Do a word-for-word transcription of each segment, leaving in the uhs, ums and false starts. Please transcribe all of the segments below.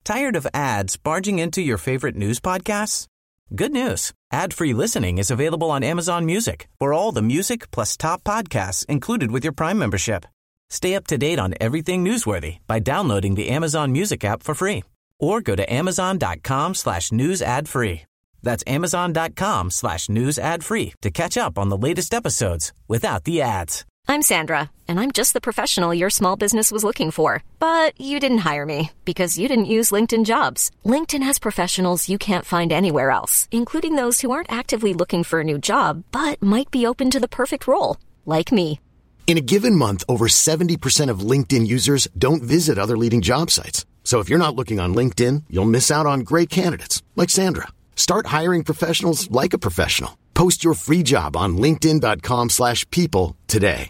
Tired of ads barging into your favorite news podcasts? Good news. Ad-free listening is available on Amazon Music for all the music plus top podcasts included with your Prime membership. Stay up to date on everything newsworthy by downloading the Amazon Music app for free or go to amazon.com slash news ad free. That's amazon.com slash news ad free to catch up on the latest episodes without the ads. I'm Sandra, and I'm just the professional your small business was looking for. But you didn't hire me because you didn't use LinkedIn Jobs. LinkedIn has professionals you can't find anywhere else, including those who aren't actively looking for a new job, but might be open to the perfect role, like me. In a given month, over seventy percent of LinkedIn users don't visit other leading job sites. So if you're not looking on LinkedIn, you'll miss out on great candidates like Sandra. Start hiring professionals like a professional. Post your free job on linkedin.com slash people today.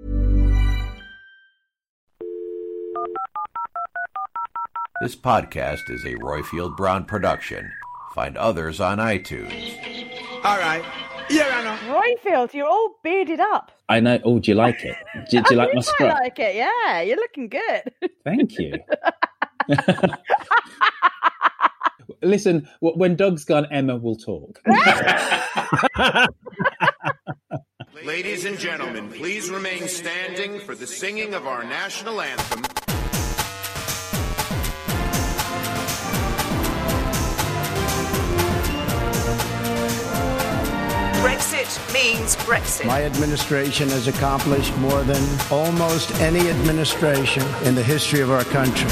This podcast is a Royfield Brown production. Find others on iTunes. All right. Yeah, I know. Royfield, you're all bearded up. I know. Oh, do you like it? Do, do you like my scrub? I like it, yeah. You're looking good. Thank you. Listen, when Doug's gone, Emma will talk. Ladies and gentlemen, please remain standing for the singing of our national anthem. Brexit means Brexit. My administration has accomplished more than almost any administration in the history of our country.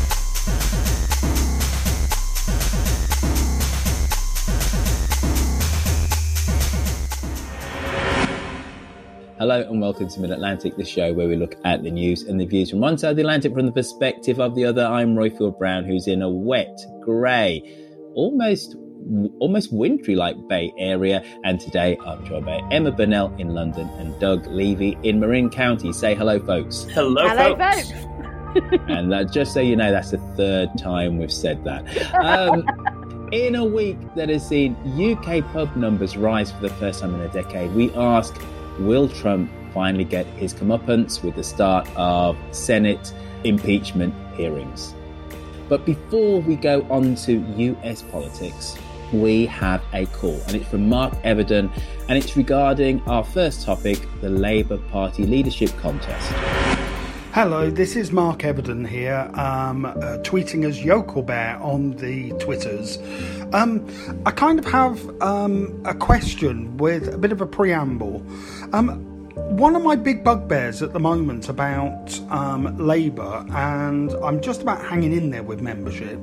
Hello and welcome to Mid-Atlantic, the show where we look at the news and the views from one side of the Atlantic from the perspective of the other. I'm Royfield Brown, who's in a wet, grey, almost almost wintry-like Bay Area, and today I'm joined by Emma Burnell in London and Doug Levy in Marin County. Say hello, folks. Hello, hello folks. folks. And uh, just so you know, that's the third time we've said that. Um, in a week that has seen U K pub numbers rise for the first time in a decade, we ask, will Trump finally get his comeuppance with the start of Senate impeachment hearings? But before we go on to U S politics, we have a call, and it's from Mark Everton, and it's regarding our first topic, the Labour Party leadership contest. Hello, this is Mark Everton here, um, uh, tweeting as Yokel Bear on the Twitters. Um, I kind of have um, a question with a bit of a preamble. Um, one of my big bugbears at the moment about um, Labour, and I'm just about hanging in there with membership,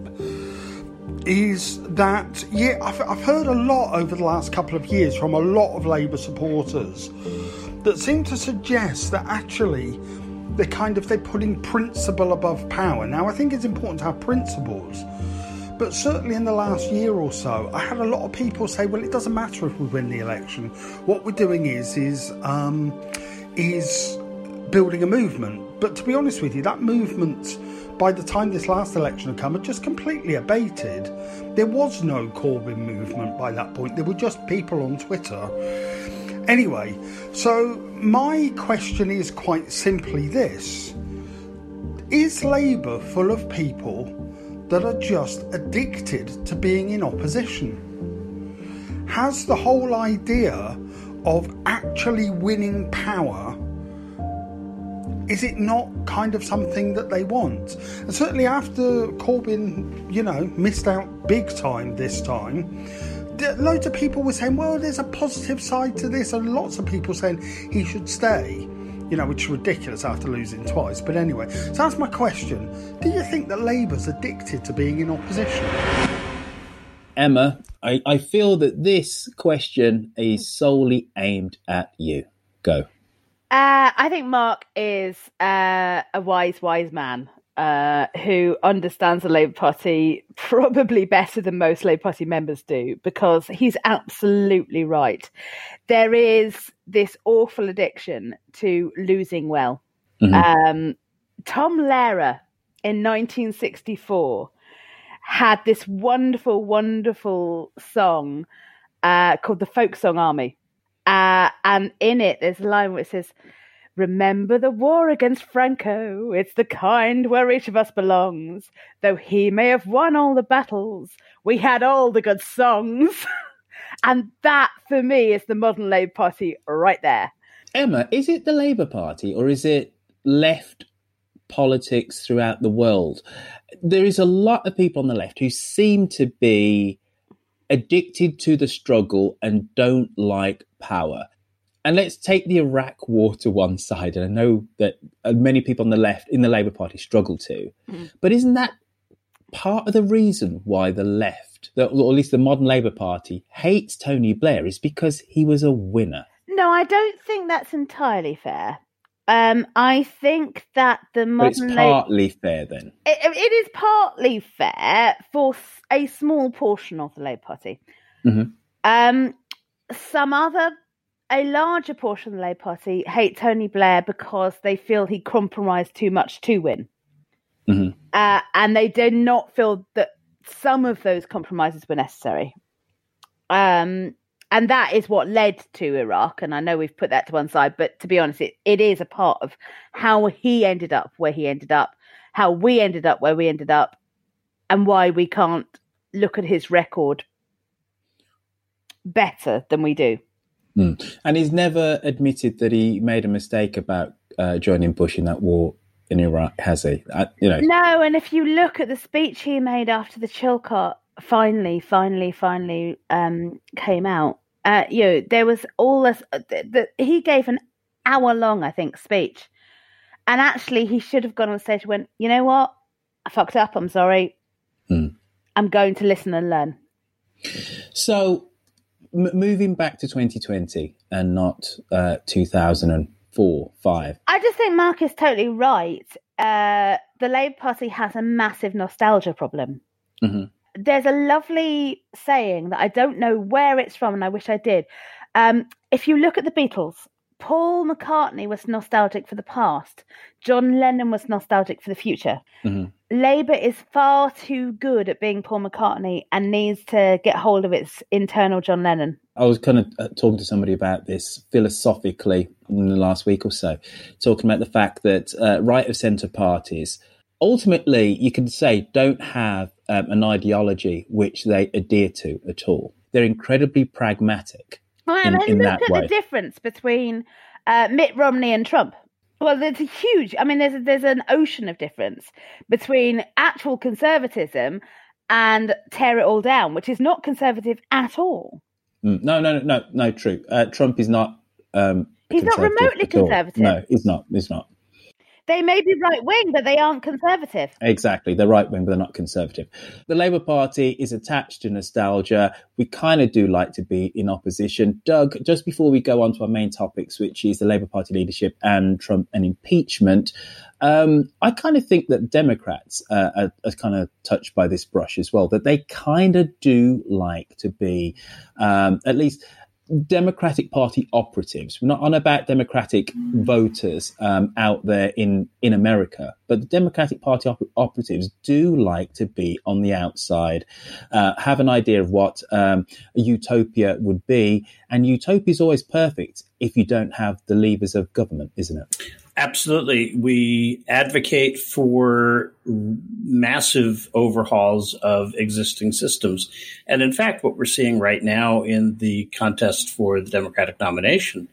is that, yeah, I've, I've heard a lot over the last couple of years from a lot of Labour supporters that seem to suggest that actually they kind of, they're putting principle above power. Now, I think it's important to have principles, but certainly in the last year or so, I had a lot of people say, well, it doesn't matter if we win the election. What we're doing is, is, um, is building a movement. But to be honest with you, that movement, by the time this last election had come, had just completely abated. There was no Corbyn movement by that point. There were just people on Twitter. Anyway, so my question is quite simply this. Is Labour full of people that are just addicted to being in opposition? Has the whole idea of actually winning power, is it not kind of something that they want? And certainly after Corbyn, you know, missed out big time this time, loads of people were saying, well, there's a positive side to this, and lots of people saying he should stay, you know, which is ridiculous after losing twice. But anyway, so that's my question. Do you think that Labour's addicted to being in opposition? Emma, I, I feel that this question is solely aimed at you. Go. Uh, I think Mark is uh, a wise, wise man uh, who understands the Labour Party probably better than most Labour Party members do, because he's absolutely right. There is this awful addiction to losing well. Mm-hmm. Um, Tom Lehrer in nineteen sixty-four had this wonderful, wonderful song uh, called The Folk Song Army. Uh, and in it, there's a line where it says, Remember the war against Franco. It's the kind where each of us belongs. Though he may have won all the battles, we had all the good songs. And that, for me, is the modern Labour Party right there. Emma, is it the Labour Party or is it left politics throughout the world? There is a lot of people on the left who seem to be addicted to the struggle and don't like power. And let's take the Iraq war to one side. And I know that many people on the left in the Labour Party struggle to. Mm. But isn't that part of the reason why the left, or at least the modern Labour Party, hates Tony Blair is because he was a winner? No, I don't think that's entirely fair. Um, I think that the modern... But it's partly Labour... fair then. It, it is partly fair for a small portion of the Labour Party. Mm-hmm. Um, some other... A larger portion of the Labour Party hate Tony Blair because they feel he compromised too much to win. Mm-hmm. Uh, and they did not feel that some of those compromises were necessary. Um, and that is what led to Iraq. And I know we've put that to one side, but to be honest, it, it is a part of how he ended up where he ended up, how we ended up where we ended up, and why we can't look at his record better than we do. Mm. And he's never admitted that he made a mistake about uh, joining Bush in that war in Iraq, has he? I, you know. No, and if you look at the speech he made after the Chilcot finally, finally, finally um, came out, uh, you know, there was all this. Uh, the, the, he gave an hour-long, I think, speech, and actually he should have gone on stage and went, you know what, I fucked up. I'm sorry. Mm. I'm going to listen and learn. So. M- moving back to twenty twenty and not uh, two thousand four, five. I just think Mark is totally right. Uh, the Labour Party has a massive nostalgia problem. Mm-hmm. There's a lovely saying that I don't know where it's from, and I wish I did. Um, if you look at the Beatles, Paul McCartney was nostalgic for the past. John Lennon was nostalgic for the future. Mm-hmm. Labour is far too good at being Paul McCartney and needs to get hold of its internal John Lennon. I was kind of uh, talking to somebody about this philosophically in the last week or so, talking about the fact that uh, right of centre parties, ultimately, you can say, don't have um, an ideology which they adhere to at all. They're incredibly pragmatic. Well, in, and in look that at way. the difference between uh, Mitt Romney and Trump. Well, there's a huge, I mean, there's a, there's an ocean of difference between actual conservatism and tear it all down, which is not conservative at all. Mm, no, no, no, no, no, true. Uh, Trump is not. Um, he's not remotely conservative. No, he's not. He's not. They may be right wing, but they aren't conservative. Exactly. They're right wing, but they're not conservative. The Labour Party is attached to nostalgia. We kind of do like to be in opposition. Doug, just before we go on to our main topics, which is the Labour Party leadership and Trump and impeachment, um, I kind of think that Democrats uh, are, are kind of touched by this brush as well, that they kind of do like to be um, at least Democratic Party operatives. We're not on about Democratic voters um, out there in, in America, but the Democratic Party op- operatives do like to be on the outside, uh, have an idea of what um, a utopia would be. And utopia is always perfect if you don't have the levers of government, isn't it? Absolutely. We advocate for massive overhauls of existing systems. And in fact, what we're seeing right now in the contest for the Democratic nomination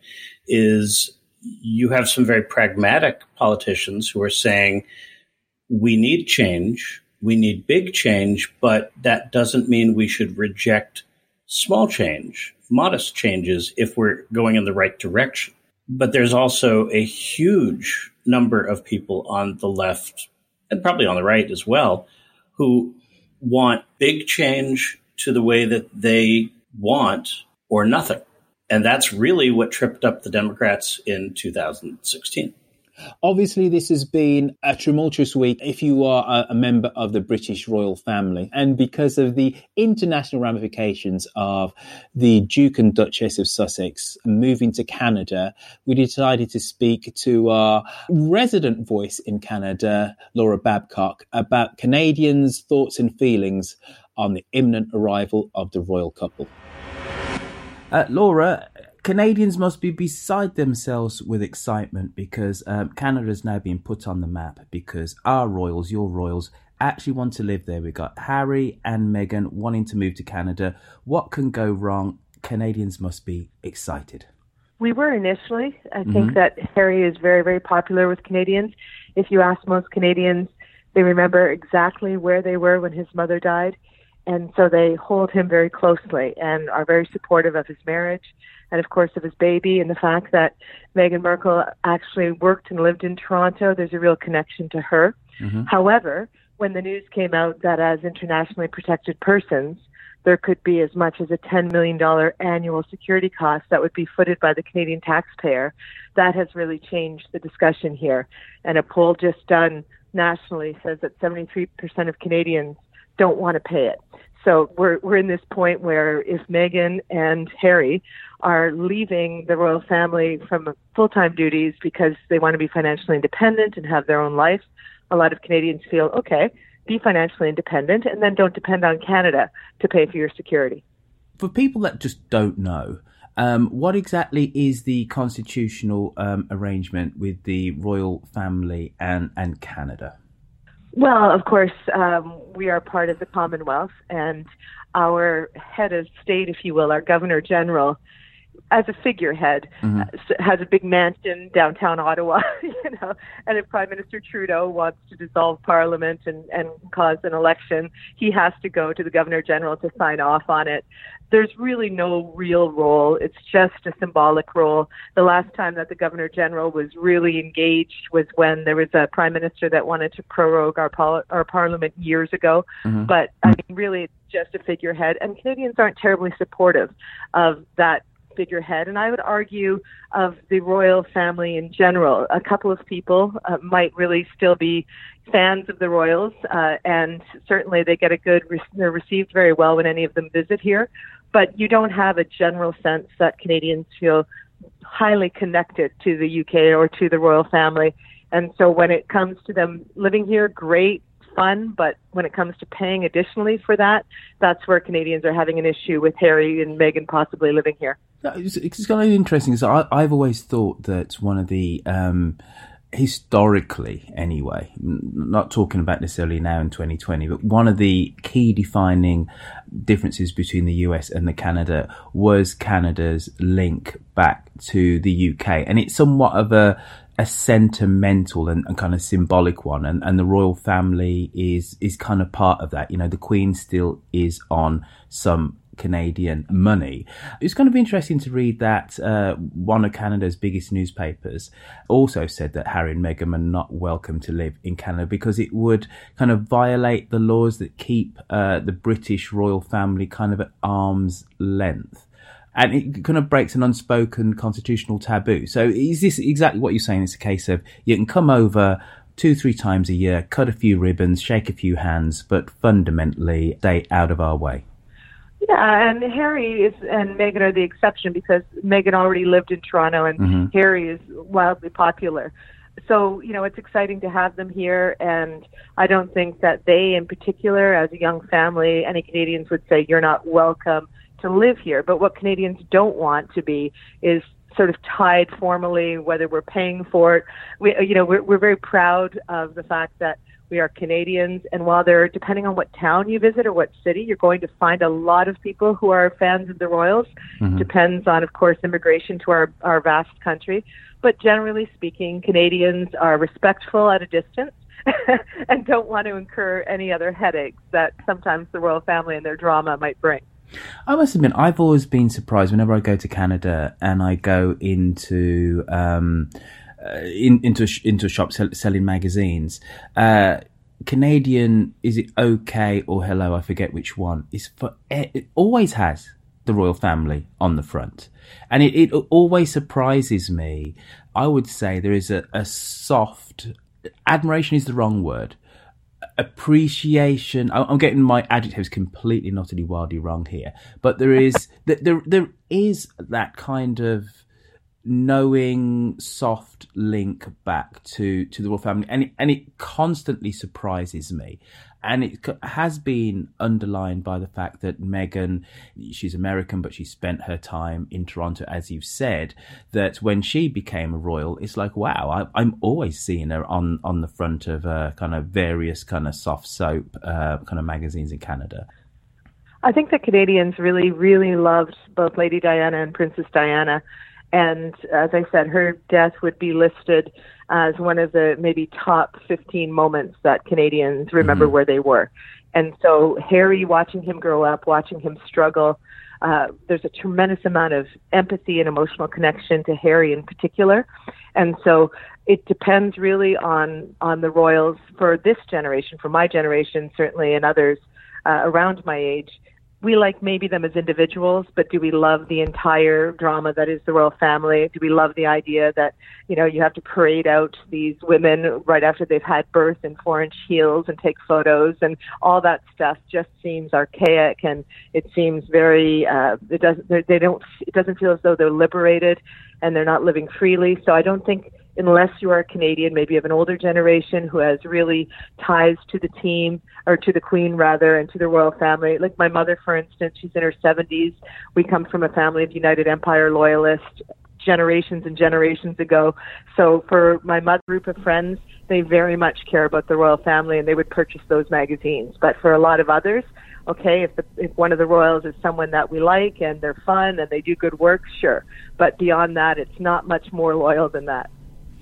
is you have some very pragmatic politicians who are saying, we need change, we need big change, but that doesn't mean we should reject small change, modest changes if we're going in the right direction. But there's also a huge number of people on the left, and probably on the right as well, who want big change to the way that they want or nothing. And that's really what tripped up the Democrats in two thousand sixteen. Obviously, this has been a tumultuous week if you are a, a member of the British royal family. And because of the international ramifications of the Duke and Duchess of Sussex moving to Canada, we decided to speak to our resident voice in Canada, Laura Babcock, about Canadians' thoughts and feelings on the imminent arrival of the royal couple. Uh, Laura, Canadians must be beside themselves with excitement because um, Canada's now being put on the map because our royals, your royals, actually want to live there. We've got Harry and Meghan wanting to move to Canada. What can go wrong? Canadians must be excited. We were initially. I Mm-hmm. think that Harry is very, very popular with Canadians. If you ask most Canadians, they remember exactly where they were when his mother died. And so they hold him very closely and are very supportive of his marriage and, of course, of his baby, and the fact that Meghan Markle actually worked and lived in Toronto. There's a real connection to her. Mm-hmm. However, when the news came out that as internationally protected persons, there could be as much as a ten million dollars annual security cost that would be footed by the Canadian taxpayer, that has really changed the discussion here. And a poll just done nationally says that seventy-three percent of Canadians don't want to pay it. So we're we're in this point where if Meghan and Harry are leaving the royal family from full-time duties because they want to be financially independent and have their own life, a lot of Canadians feel, okay, be financially independent and then don't depend on Canada to pay for your security. For people that just don't know, um, what exactly is the constitutional um, arrangement with the royal family and, and Canada? Well, of course, um, we are part of the Commonwealth, and our head of state, if you will, our Governor General, as a figurehead, Mm-hmm. has a big mansion downtown Ottawa, you know, and if Prime Minister Trudeau wants to dissolve Parliament and, and cause an election, he has to go to the Governor General to sign off on it. There's really no real role. It's just a symbolic role. The last time that the Governor General was really engaged was when there was a Prime Minister that wanted to prorogue our, pol- our Parliament years ago. Mm-hmm. But I mean, really, it's just a figurehead, and Canadians aren't terribly supportive of that figurehead, and I would argue of the royal family in general. A couple of people uh, might really still be fans of the royals, uh, and certainly they get a good, re- they're received very well when any of them visit here, but you don't have a general sense that Canadians feel highly connected to the U K or to the royal family. And so when it comes to them living here, great, fun, but when it comes to paying additionally for that, that's where Canadians are having an issue with Harry and Meghan possibly living here. It's, it's kind of interesting. So I, I've always thought that one of the, um, historically anyway, not talking about necessarily now in twenty twenty, but one of the key defining differences between the U S and the Canada was Canada's link back to the U K. And it's somewhat of a, a sentimental and, and kind of symbolic one. And, and the royal family is, is kind of part of that. You know, the Queen still is on some Canadian money. It's going to be interesting to read that uh, one of Canada's biggest newspapers also said that Harry and Meghan are not welcome to live in Canada because it would kind of violate the laws that keep uh, the British royal family kind of at arm's length. And it kind of breaks an unspoken constitutional taboo. So is this exactly what you're saying? It's a case of you can come over two, three times a year, cut a few ribbons, shake a few hands, but fundamentally stay out of our way. Yeah, and Harry is and Meghan are the exception because Meghan already lived in Toronto and Mm-hmm. Harry is wildly popular. So, you know, it's exciting to have them here, and I don't think that they in particular, as a young family, any Canadians would say you're not welcome to live here. But what Canadians don't want to be is sort of tied formally, whether we're paying for it. We, you know, we're, we're very proud of the fact that we are Canadians, and while they're, depending on what town you visit or what city, you're going to find a lot of people who are fans of the royals. Mm-hmm. Depends on, of course, immigration to our, our vast country. But generally speaking, Canadians are respectful at a distance and don't want to incur any other headaches that sometimes the royal family and their drama might bring. I must admit, I've always been surprised whenever I go to Canada and I go into um, uh, in, into into a shop sell, selling magazines. Uh, Canadian, is it okay or hello? I forget which one. Is for it always has the royal family on the front, and it, it always surprises me. I would say there is a, a soft admiration is the wrong word. Appreciation. I'm getting my adjectives completely not to wildly wrong here, but there is there there is that kind of knowing soft link back to to the royal family, and it, and it constantly surprises me. And it has been underlined by the fact that Meghan, she's American, but she spent her time in Toronto, as you've said, that when she became a royal, it's like, wow, I, I'm always seeing her on, on the front of uh, kind of various kind of soft soap uh, kind of magazines in Canada. I think that Canadians really, really loved both Lady Diana and Princess Diana. And as I said, her death would be listed as one of the maybe top fifteen moments that Canadians remember mm-hmm. where they were. And so Harry, watching him grow up, watching him struggle, uh, there's a tremendous amount of empathy and emotional connection to Harry in particular. And so it depends really on, on the royals for this generation, for my generation, certainly, and others uh, around my age. We like maybe them as individuals, but do we love the entire drama that is the royal family? Do we love the idea that, you know, you have to parade out these women right after they've had birth in four-inch heels and take photos, and all that stuff just seems archaic, and it seems very, uh, it doesn't, they don't, it doesn't feel as though they're liberated and they're not living freely. So I don't think, unless you are a Canadian, maybe of an older generation who has really ties to the team, or to the Queen rather, and to the royal family. Like my mother, for instance, she's in her seventies. We come from a family of United Empire loyalists generations and generations ago. So for my mother group of friends, they very much care about the royal family, and they would purchase those magazines. But for a lot of others, okay, if the, if one of the royals is someone that we like and they're fun and they do good work, sure. But beyond that, it's not much more loyal than that.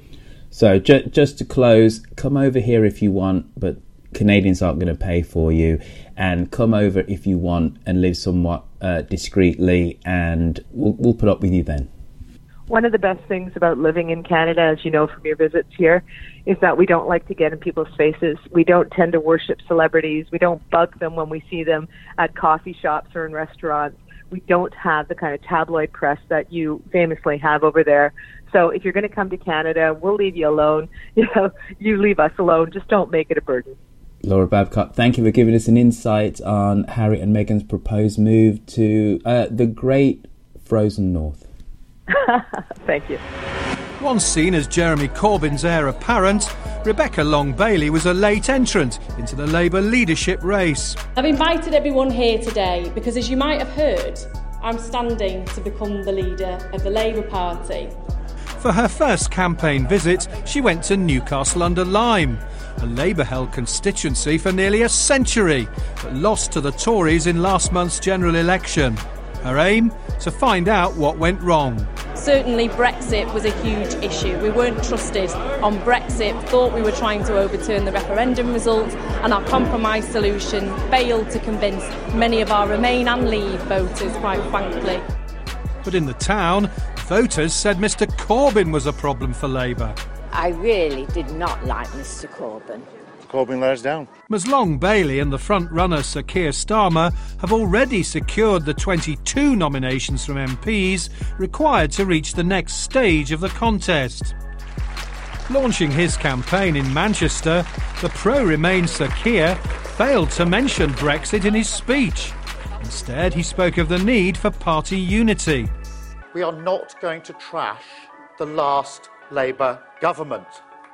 So ju- just to close, come over here if you want, but Canadians aren't going to pay for you. And come over if you want and live somewhat uh, discreetly, and we'll, we'll put up with you then. One of the best things about living in Canada, as you know from your visits here, is that we don't like to get in people's faces. We don't tend to worship celebrities. We don't bug them when we see them at coffee shops or in restaurants. We don't have the kind of tabloid press that you famously have over there. So if you're going to come to Canada, we'll leave you alone. You know, you leave us alone. Just don't make it a burden. Laura Babcock, thank you for giving us an insight on Harry and Meghan's proposed move to uh, the great frozen north. Thank you. Once seen as Jeremy Corbyn's heir apparent, Rebecca Long-Bailey was a late entrant into the Labour leadership race. I've invited everyone here today because, as you might have heard, I'm standing to become the leader of the Labour Party. For her first campaign visit, she went to Newcastle-under-Lyme, a Labour-held constituency for nearly a century, but lost to the Tories in last month's general election. Her aim? To find out what went wrong. Certainly Brexit was a huge issue. We weren't trusted on Brexit, thought we were trying to overturn the referendum result, and our compromise solution failed to convince many of our Remain and Leave voters, quite frankly. But in the town, voters said Mr Corbyn was a problem for Labour. I really did not like Mr Corbyn. Corbyn let us down. Ms Long-Bailey and the front-runner Sir Keir Starmer have already secured the twenty-two nominations from M Ps required to reach the next stage of the contest. Launching his campaign in Manchester, the pro-Remain Sir Keir failed to mention Brexit in his speech. Instead, he spoke of the need for party unity. We are not going to trash the last Labour government.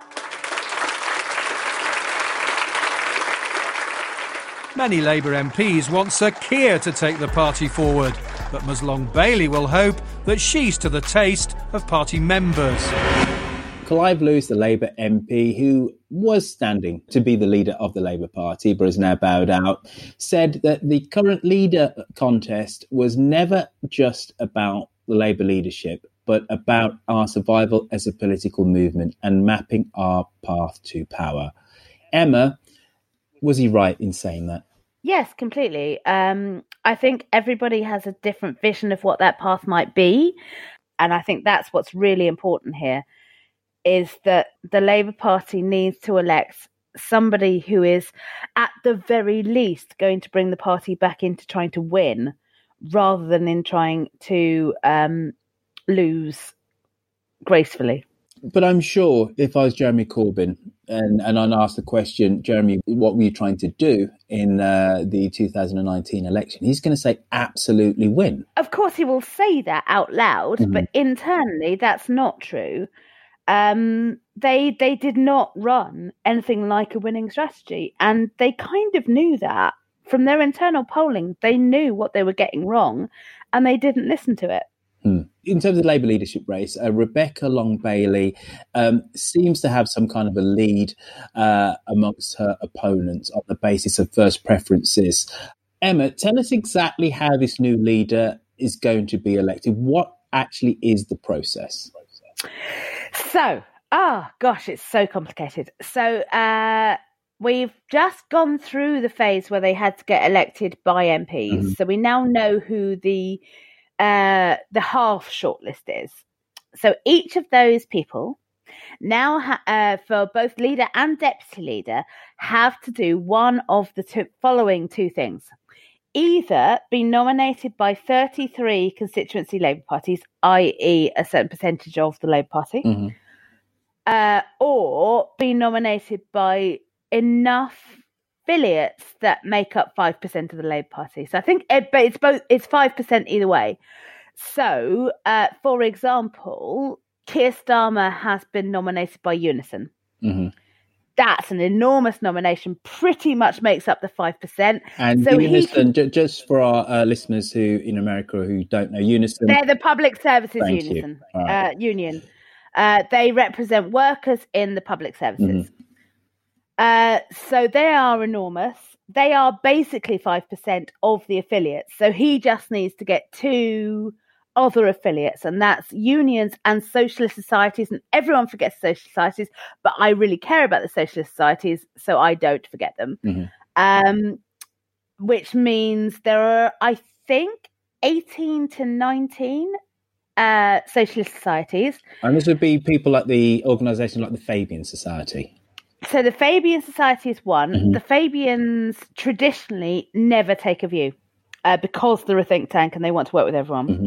Many Labour M Ps want Sir Keir to take the party forward, but Ms Long-Bailey will hope that she's to the taste of party members. Clive Lewis, the Labour M P, who was standing to be the leader of the Labour Party but has now bowed out, said that the current leader contest was never just about the Labour leadership, but about our survival as a political movement and mapping our path to power. Emma, was he right in saying that? Yes, completely. Um, I think everybody has a different vision of what that path might be. And I think that's what's really important here, is that the Labour Party needs to elect somebody who is, at the very least, going to bring the party back into trying to win, rather than in trying to um, lose gracefully. But I'm sure if I was Jeremy Corbyn and, and I'd asked the question, Jeremy, what were you trying to do in uh, the two thousand nineteen election? He's going to say absolutely win. Of course, he will say that out loud, mm-hmm. but internally, that's not true. Um, they they did not run anything like a winning strategy, and they kind of knew that from their internal polling. They knew what they were getting wrong, and they didn't listen to it. Hmm. In terms of the Labour leadership race, uh, Rebecca Long-Bailey um, seems to have some kind of a lead uh, amongst her opponents on the basis of first preferences. Emma, tell us exactly how this new leader is going to be elected. What actually is the process? So, oh gosh, it's so complicated. So uh, we've just gone through the phase where they had to get elected by M Ps. Mm-hmm. So we now know who the uh, the half shortlist is. So each of those people now, ha- uh, for both leader and deputy leader, have to do one of the two, following two things. Either be nominated by thirty-three constituency Labour parties, that is a certain percentage of the Labour Party, mm-hmm. uh, or be nominated by enough affiliates that make up five percent of the Labour Party. So I think it, but it's both, it's five percent either way. So, uh, for example, Keir Starmer has been nominated by Unison. Mm-hmm. That's an enormous nomination, pretty much makes up the five percent. And so Unison, can, just for our uh, listeners who in America who don't know, Unison. They're the Public Services Thank Unison, right. uh, Union. Uh, they represent workers in the public services. Mm-hmm. Uh, so they are enormous. They are basically five percent of the affiliates. So he just needs to get two other affiliates, and that's unions and socialist societies. And everyone forgets social societies, but I really care about the socialist societies, so I don't forget them. Mm-hmm. Um, which means there are, I think, eighteen to nineteen uh, socialist societies. And this would be people like the organisation like the Fabian Society. So the Fabian Society is one. Mm-hmm. The Fabians traditionally never take a view uh, because they're a think tank and they want to work with everyone. Mm-hmm.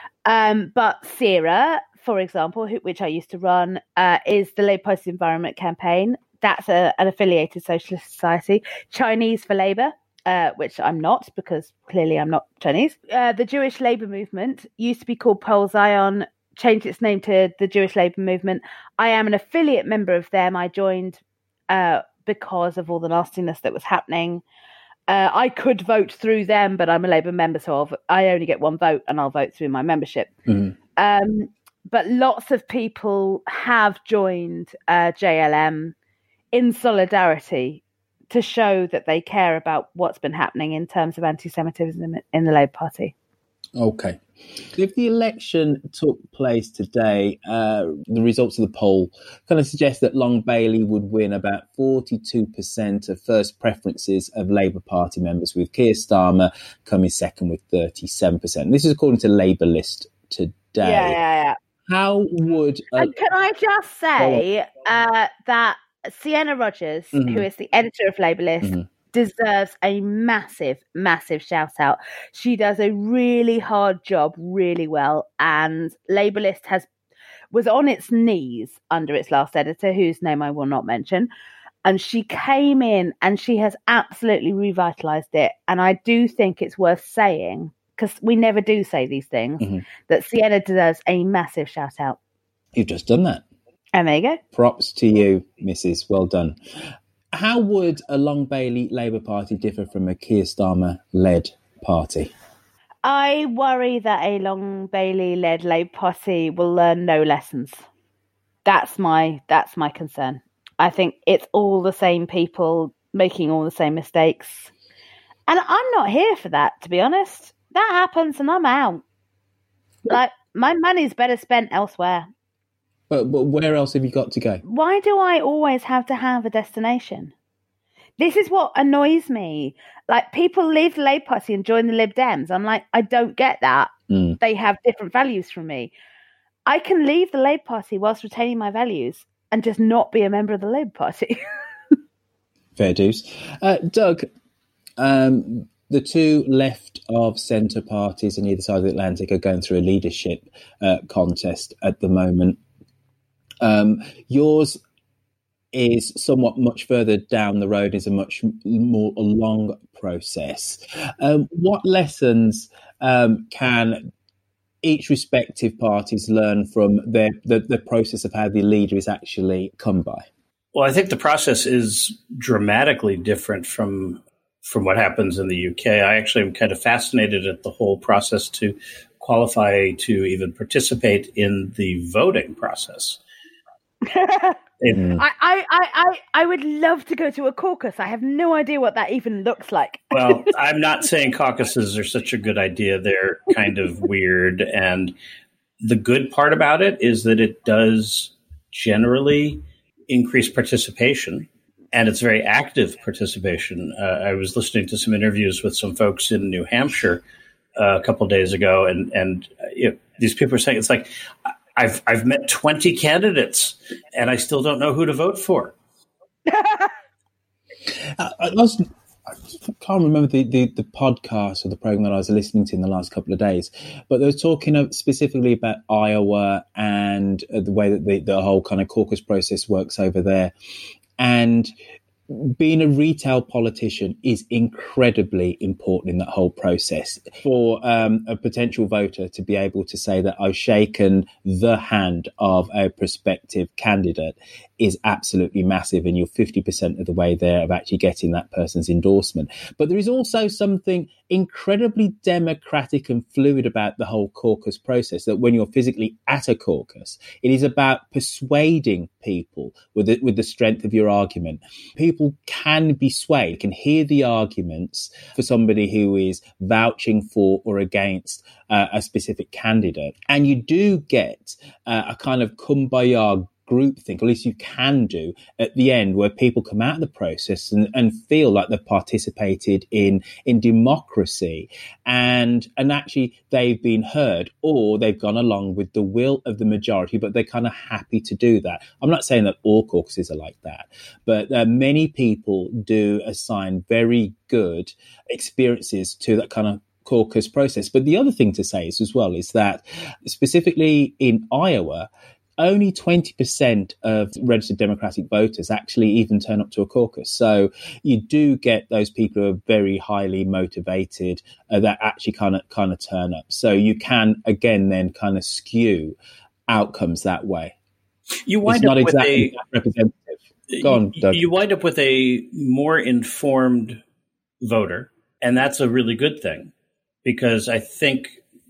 Um, but SERA, for example, who, which I used to run, uh, is the Labour Party's Environment Campaign. That's a, an affiliated socialist society. Chinese for Labour, uh, which I'm not because clearly I'm not Chinese. Uh, the Jewish Labour Movement used to be called Pol Zion, changed its name to the Jewish Labour Movement. I am an affiliate member of them. I joined uh, because of all the nastiness that was happening. Uh, I could vote through them, but I'm a Labour member, so I'll, I only get one vote and I'll vote through my membership. Mm-hmm. Um, but lots of people have joined uh, J L M in solidarity to show that they care about what's been happening in terms of anti-Semitism in the Labour Party. Okay. If the election took place today, uh, the results of the poll kind of suggest that Long-Bailey would win about forty-two percent of first preferences of Labour Party members, with Keir Starmer coming second with thirty-seven percent. This is according to Labour List today. Yeah, yeah, yeah. How would... Uh, and can I just say uh, that Sienna Rogers, mm-hmm. who is the editor of Labour List, mm-hmm. deserves a massive, massive shout out. She does a really hard job really well, and Labour List has was on its knees under its last editor, whose name I will not mention, and she came in and she has absolutely revitalised it. And I do think it's worth saying, because we never do say these things, mm-hmm. that Sienna deserves a massive shout out. You've just done that. And there you go. Props to you, Missus Well done. How would a Long-Bailey Labour Party differ from a Keir Starmer-led party? I worry that a Long-Bailey-led Labour Party will learn no lessons. That's my that's my concern. I think it's all the same people making all the same mistakes. And I'm not here for that, to be honest. That happens and I'm out. Like, my money's better spent elsewhere. But, but where else have you got to go? Why do I always have to have a destination? This is what annoys me. Like, people leave the Labour Party and join the Lib Dems. I'm like, I don't get that. Mm. They have different values from me. I can leave the Labour Party whilst retaining my values and just not be a member of the Labour Party. Fair dues. Uh, Doug, um, the two left of centre parties on either side of the Atlantic are going through a leadership uh, contest at the moment. Um, yours is somewhat much further down the road, is a much more a long process. Um, what lessons um, can each respective parties learn from their the, the process of how the leader is actually come by? Well, I think the process is dramatically different from from what happens in the U K. I actually am kind of fascinated at the whole process to qualify to even participate in the voting process. Mm. I, I, I, I would love to go to a caucus. I have no idea what that even looks like. Well, I'm not saying caucuses are such a good idea. They're kind of weird. And the good part about it is that it does generally increase participation. And it's very active participation. Uh, I was listening to some interviews with some folks in New Hampshire uh, a couple of days ago. And, and uh, you know, these people are saying, it's like, I've I've met twenty candidates, and I still don't know who to vote for. I, I, was, I can't remember the, the, the podcast or the program that I was listening to in the last couple of days, but they were talking specifically about Iowa and the way that the, the whole kind of caucus process works over there. And being a retail politician is incredibly important in that whole process. For um, a potential voter to be able to say that I've shaken the hand of a prospective candidate is absolutely massive, and you're fifty percent of the way there of actually getting that person's endorsement. But there is also something incredibly democratic and fluid about the whole caucus process, that when you're physically at a caucus, it is about persuading people with it, with the strength of your argument. People can be swayed, can hear the arguments for somebody who is vouching for or against uh, a specific candidate. And you do get uh, a kind of kumbaya groupthink, or at least you can do at the end, where people come out of the process and, and feel like they've participated in in democracy, and and actually they've been heard, or they've gone along with the will of the majority, but they're kind of happy to do that. I'm not saying that all caucuses are like that, but uh, many people do assign very good experiences to that kind of caucus process. But the other thing to say is as well is that specifically in Iowa, only twenty percent of registered Democratic voters actually even turn up to a caucus. So you do get those people who are very highly motivated uh, that actually kind of kind of turn up. So you can, again, then kind of skew outcomes that way. You wind it's up not with exactly a, representative. Go on, Doug. You wind up with a more informed voter, and that's a really good thing, because I think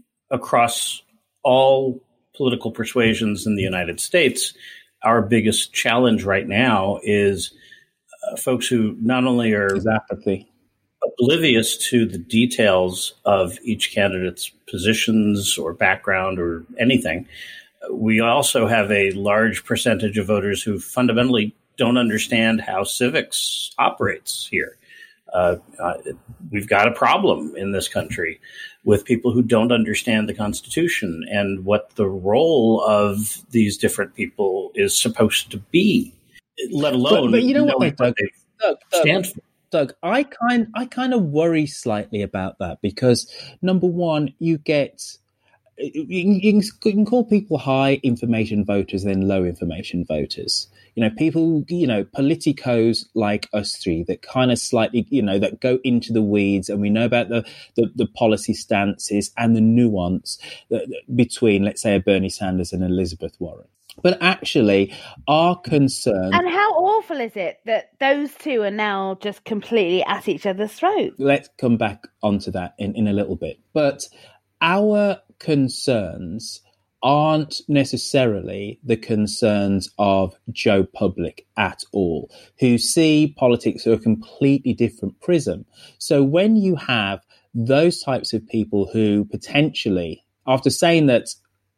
across all political persuasions in the United States, our biggest challenge right now is uh, folks who not only are apathy. oblivious to the details of each candidate's positions or background or anything. We also have a large percentage of voters who fundamentally don't understand how civics operates here. Uh, uh, we've got a problem in this country with people who don't understand the Constitution and what the role of these different people is supposed to be, let alone but, but you know what, what Doug, they Doug, stand Doug, for. Doug, I kind I kind of worry slightly about that, because number one, you get you can, you can call people high information voters and then low information voters. You know, people, you know, politicos like us three that kind of slightly, you know, that go into the weeds, and we know about the, the, the policy stances and the nuance that, between, let's say, a Bernie Sanders and Elizabeth Warren. But actually, our concern... And how awful is it that those two are now just completely at each other's throats? Let's come back onto that in, in a little bit. But our concerns aren't necessarily the concerns of Joe Public at all, who see politics through a completely different prism. So when you have those types of people who potentially, after saying that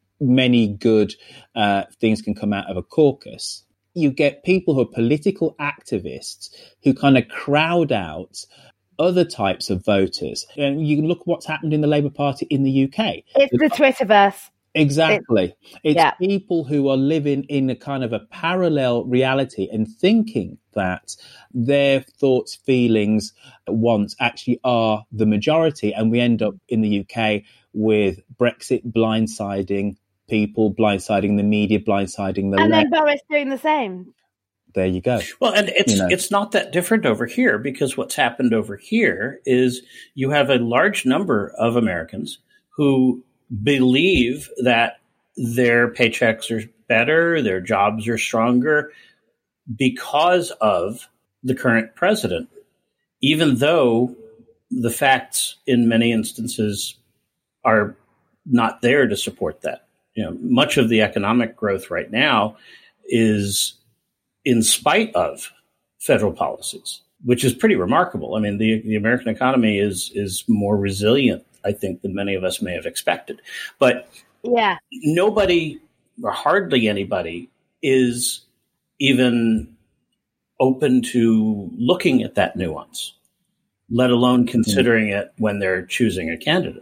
many good uh, things can come out of a caucus, you get people who are political activists who kind of crowd out other types of voters. And you can look what's happened in the Labour Party in the U K. It's the Twitterverse. Exactly. It's yeah. people who are living in a kind of a parallel reality and thinking that their thoughts, feelings, wants actually are the majority. And we end up in the U K with Brexit blindsiding people, blindsiding the media, blindsiding the And left. then Boris doing the same. There you go. Well, and it's you know. it's not that different over here, because what's happened over here is you have a large number of Americans who believe that their paychecks are better, their jobs are stronger because of the current president, even though the facts in many instances are not there to support that. You know, much of the economic growth right now is in spite of federal policies, which is pretty remarkable. I mean, the, the American economy is is more resilient, I think, than many of us may have expected. But yeah, nobody, or hardly anybody, is even open to looking at that nuance, let alone considering it when they're choosing a candidate.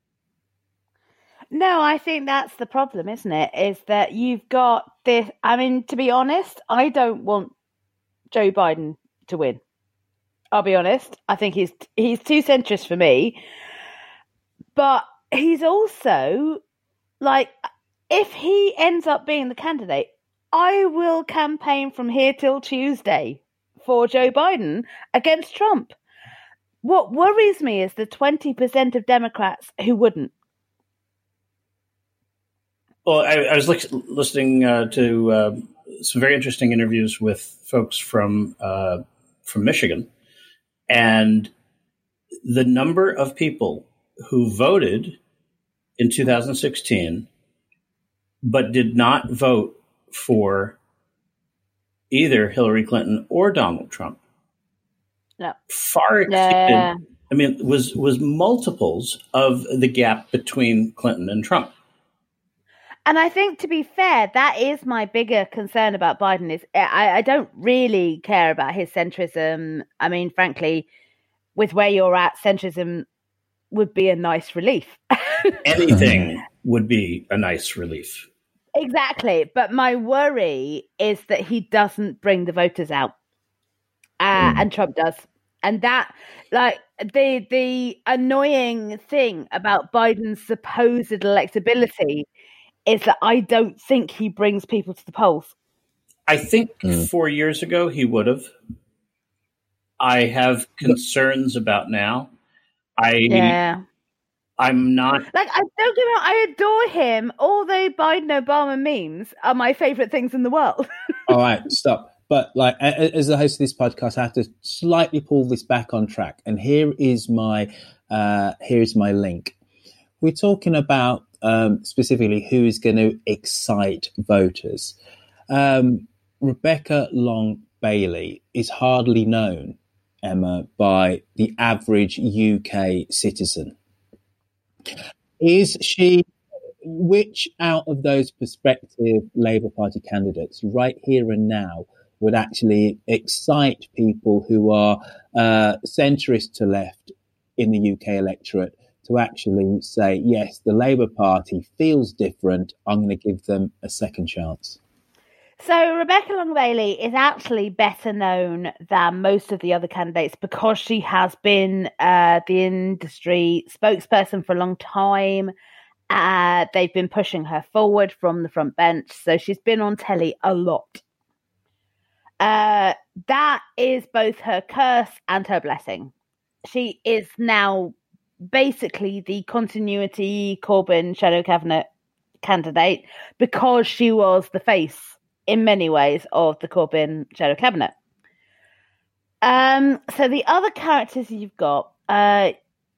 No, I think that's the problem, isn't it? Is that you've got this. I mean, to be honest, I don't want Joe Biden to win. I'll be honest. I think he's he's too centrist for me. But he's also, like, if he ends up being the candidate, I will campaign from here till Tuesday for Joe Biden against Trump. What worries me is the twenty percent of Democrats who wouldn't. Well, I, I was li- listening uh, to uh, some very interesting interviews with folks from uh, from Michigan, and the number of people who voted in two thousand sixteen but did not vote for either Hillary Clinton or Donald Trump no. far exceeded. Yeah. I mean, was was multiples of the gap between Clinton and Trump. And I think, to be fair, that is my bigger concern about Biden. Is I, I don't really care about his centrism. I mean, frankly, with where you're at, centrism would be a nice relief. Anything would be a nice relief. Exactly. But my worry is that he doesn't bring the voters out. Uh, mm. And Trump does. And that, like, the the annoying thing about Biden's supposed electability is that I don't think he brings people to the polls. I think mm. four years ago he would have. I have concerns about now. I yeah. I'm not like I don't get me wrong, I adore him. Although Biden Obama memes are my favorite things in the world. All right, stop. But like as the host of this podcast, I have to slightly pull this back on track. And here is my uh, here's my link. We're talking about um, specifically who is going to excite voters. Um, Rebecca Long Bailey is hardly known, Emma, by the average U K citizen. Is she, which out of those prospective Labour Party candidates right here and now would actually excite people who are uh, centrist to left in the U K electorate to actually say, yes, the Labour Party feels different, I'm going to give them a second chance? So Rebecca Long Bailey is actually better known than most of the other candidates because she has been uh, the industry spokesperson for a long time. Uh, they've been pushing her forward from the front bench. So she's been on telly a lot. Uh, that is both her curse and her blessing. She is now basically the continuity Corbyn shadow cabinet candidate because she was the face in many ways of the Corbyn shadow cabinet. Um, so the other characters you've got, uh,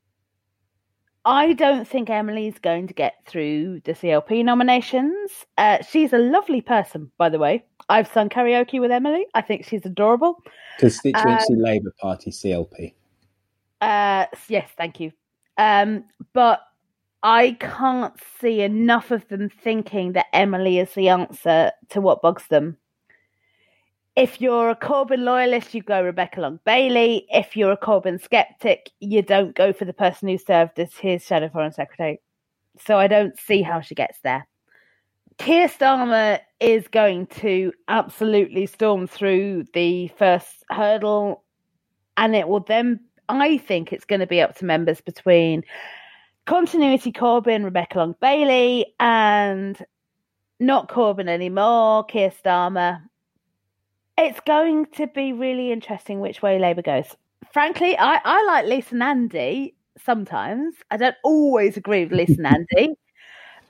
I don't think Emily's going to get through the C L P nominations. Uh, she's a lovely person, by the way. I've sung karaoke with Emily. I think she's adorable. Constituency um, Labour Party, C L P. Uh, yes, thank you. Um, but I can't see enough of them thinking that Emily is the answer to what bugs them. If you're a Corbyn loyalist, you go Rebecca Long Bailey. If you're a Corbyn skeptic, you don't go for the person who served as his shadow foreign secretary. So I don't see how she gets there. Keir Starmer is going to absolutely storm through the first hurdle, and it will then, I think it's going to be up to members between continuity Corbyn, Rebecca Long Bailey, and not Corbyn anymore, Keir Starmer. It's going to be really interesting which way Labour goes. Frankly, I, I like Lisa Nandy sometimes. I don't always agree with Lisa Nandy.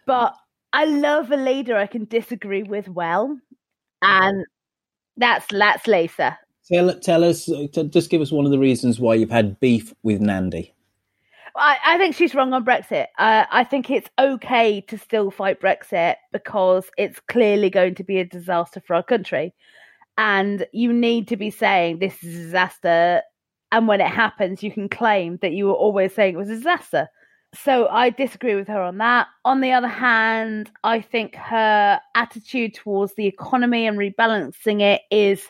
But I love a leader I can disagree with well, and that's that's Lisa. Tell, tell us, t- just give us one of the reasons why you've had beef with Nandy. I, I think she's wrong on Brexit. Uh, I think it's okay to still fight Brexit because it's clearly going to be a disaster for our country. And you need to be saying this is a disaster. And when it happens, you can claim that you were always saying it was a disaster. So I disagree with her on that. On the other hand, I think her attitude towards the economy and rebalancing it is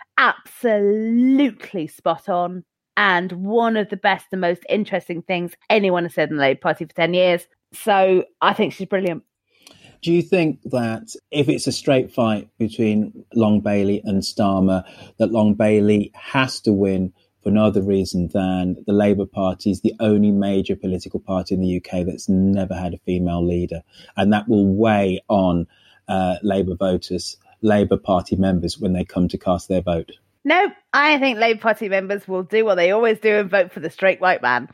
absolutely spot on. And one of the best and most interesting things anyone has said in the Labour Party for ten years. So I think she's brilliant. Do you think that if it's a straight fight between Long Bailey and Starmer, that Long Bailey has to win for no other reason than the Labour Party is the only major political party in the U K that's never had a female leader, and that will weigh on uh, Labour voters, Labour Party members when they come to cast their vote? No, I think Labour Party members will do what they always do and vote for the straight white man.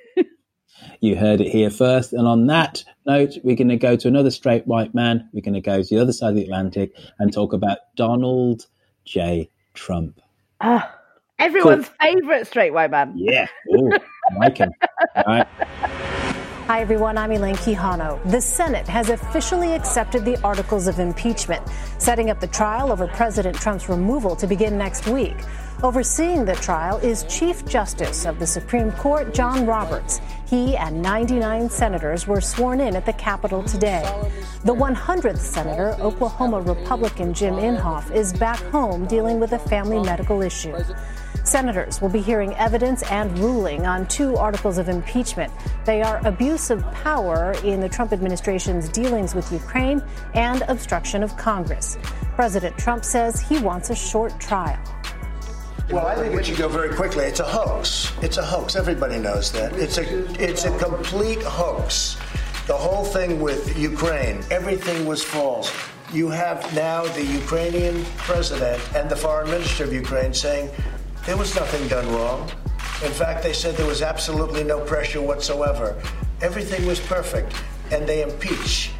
You heard it here first. And on that note, we're going to go to another straight white man. We're going to go to the other side of the Atlantic and talk about Donald J. Trump. Ah, everyone's cool. favourite straight white man. Yeah. Oh, I like him. All right. Hi, everyone. I'm Elaine Quijano. The Senate has officially accepted the articles of impeachment, setting up the trial over President Trump's removal to begin next week. Overseeing the trial is Chief Justice of the Supreme Court, John Roberts. He and ninety-nine senators were sworn in at the Capitol today. The one hundredth senator, Oklahoma Republican Jim Inhofe, is back home dealing with a family medical issue. Senators will be hearing evidence and ruling on two articles of impeachment. They are abuse of power in the Trump administration's dealings with Ukraine and obstruction of Congress. President Trump says he wants a short trial. Well, I think it should go very quickly. It's a hoax. It's a hoax. Everybody knows that. It's a it's a complete hoax. The whole thing with Ukraine, everything was false. You have now the Ukrainian president and the foreign minister of Ukraine saying there was nothing done wrong. In fact, they said there was absolutely no pressure whatsoever. Everything was perfect, and they impeach.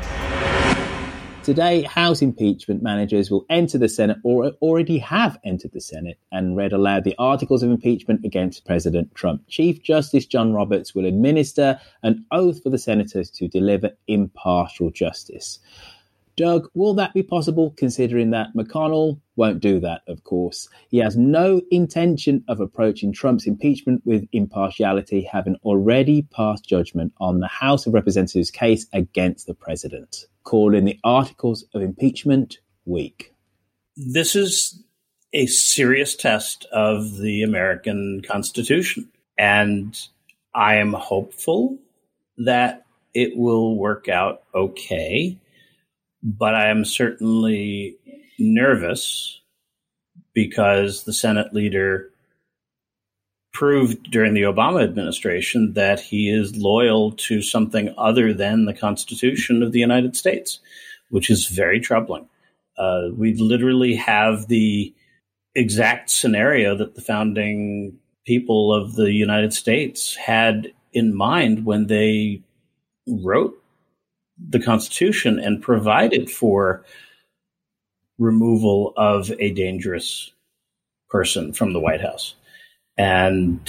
Today, House impeachment managers will enter the Senate, or already have entered the Senate, and read aloud the articles of impeachment against President Trump. Chief Justice John Roberts will administer an oath for the senators to deliver impartial justice. Doug, will that be possible, considering that McConnell won't do that, of course? He has no intention of approaching Trump's impeachment with impartiality, having already passed judgment on the House of Representatives' case against the president, calling the articles of impeachment weak. This is a serious test of the American Constitution, and I am hopeful that it will work out okay. But I am certainly nervous because the Senate leader proved during the Obama administration that he is loyal to something other than the Constitution of the United States, which is very troubling. Uh, we literally have the exact scenario that the founding people of the United States had in mind when they wrote the Constitution and provided for removal of a dangerous person from the White House. And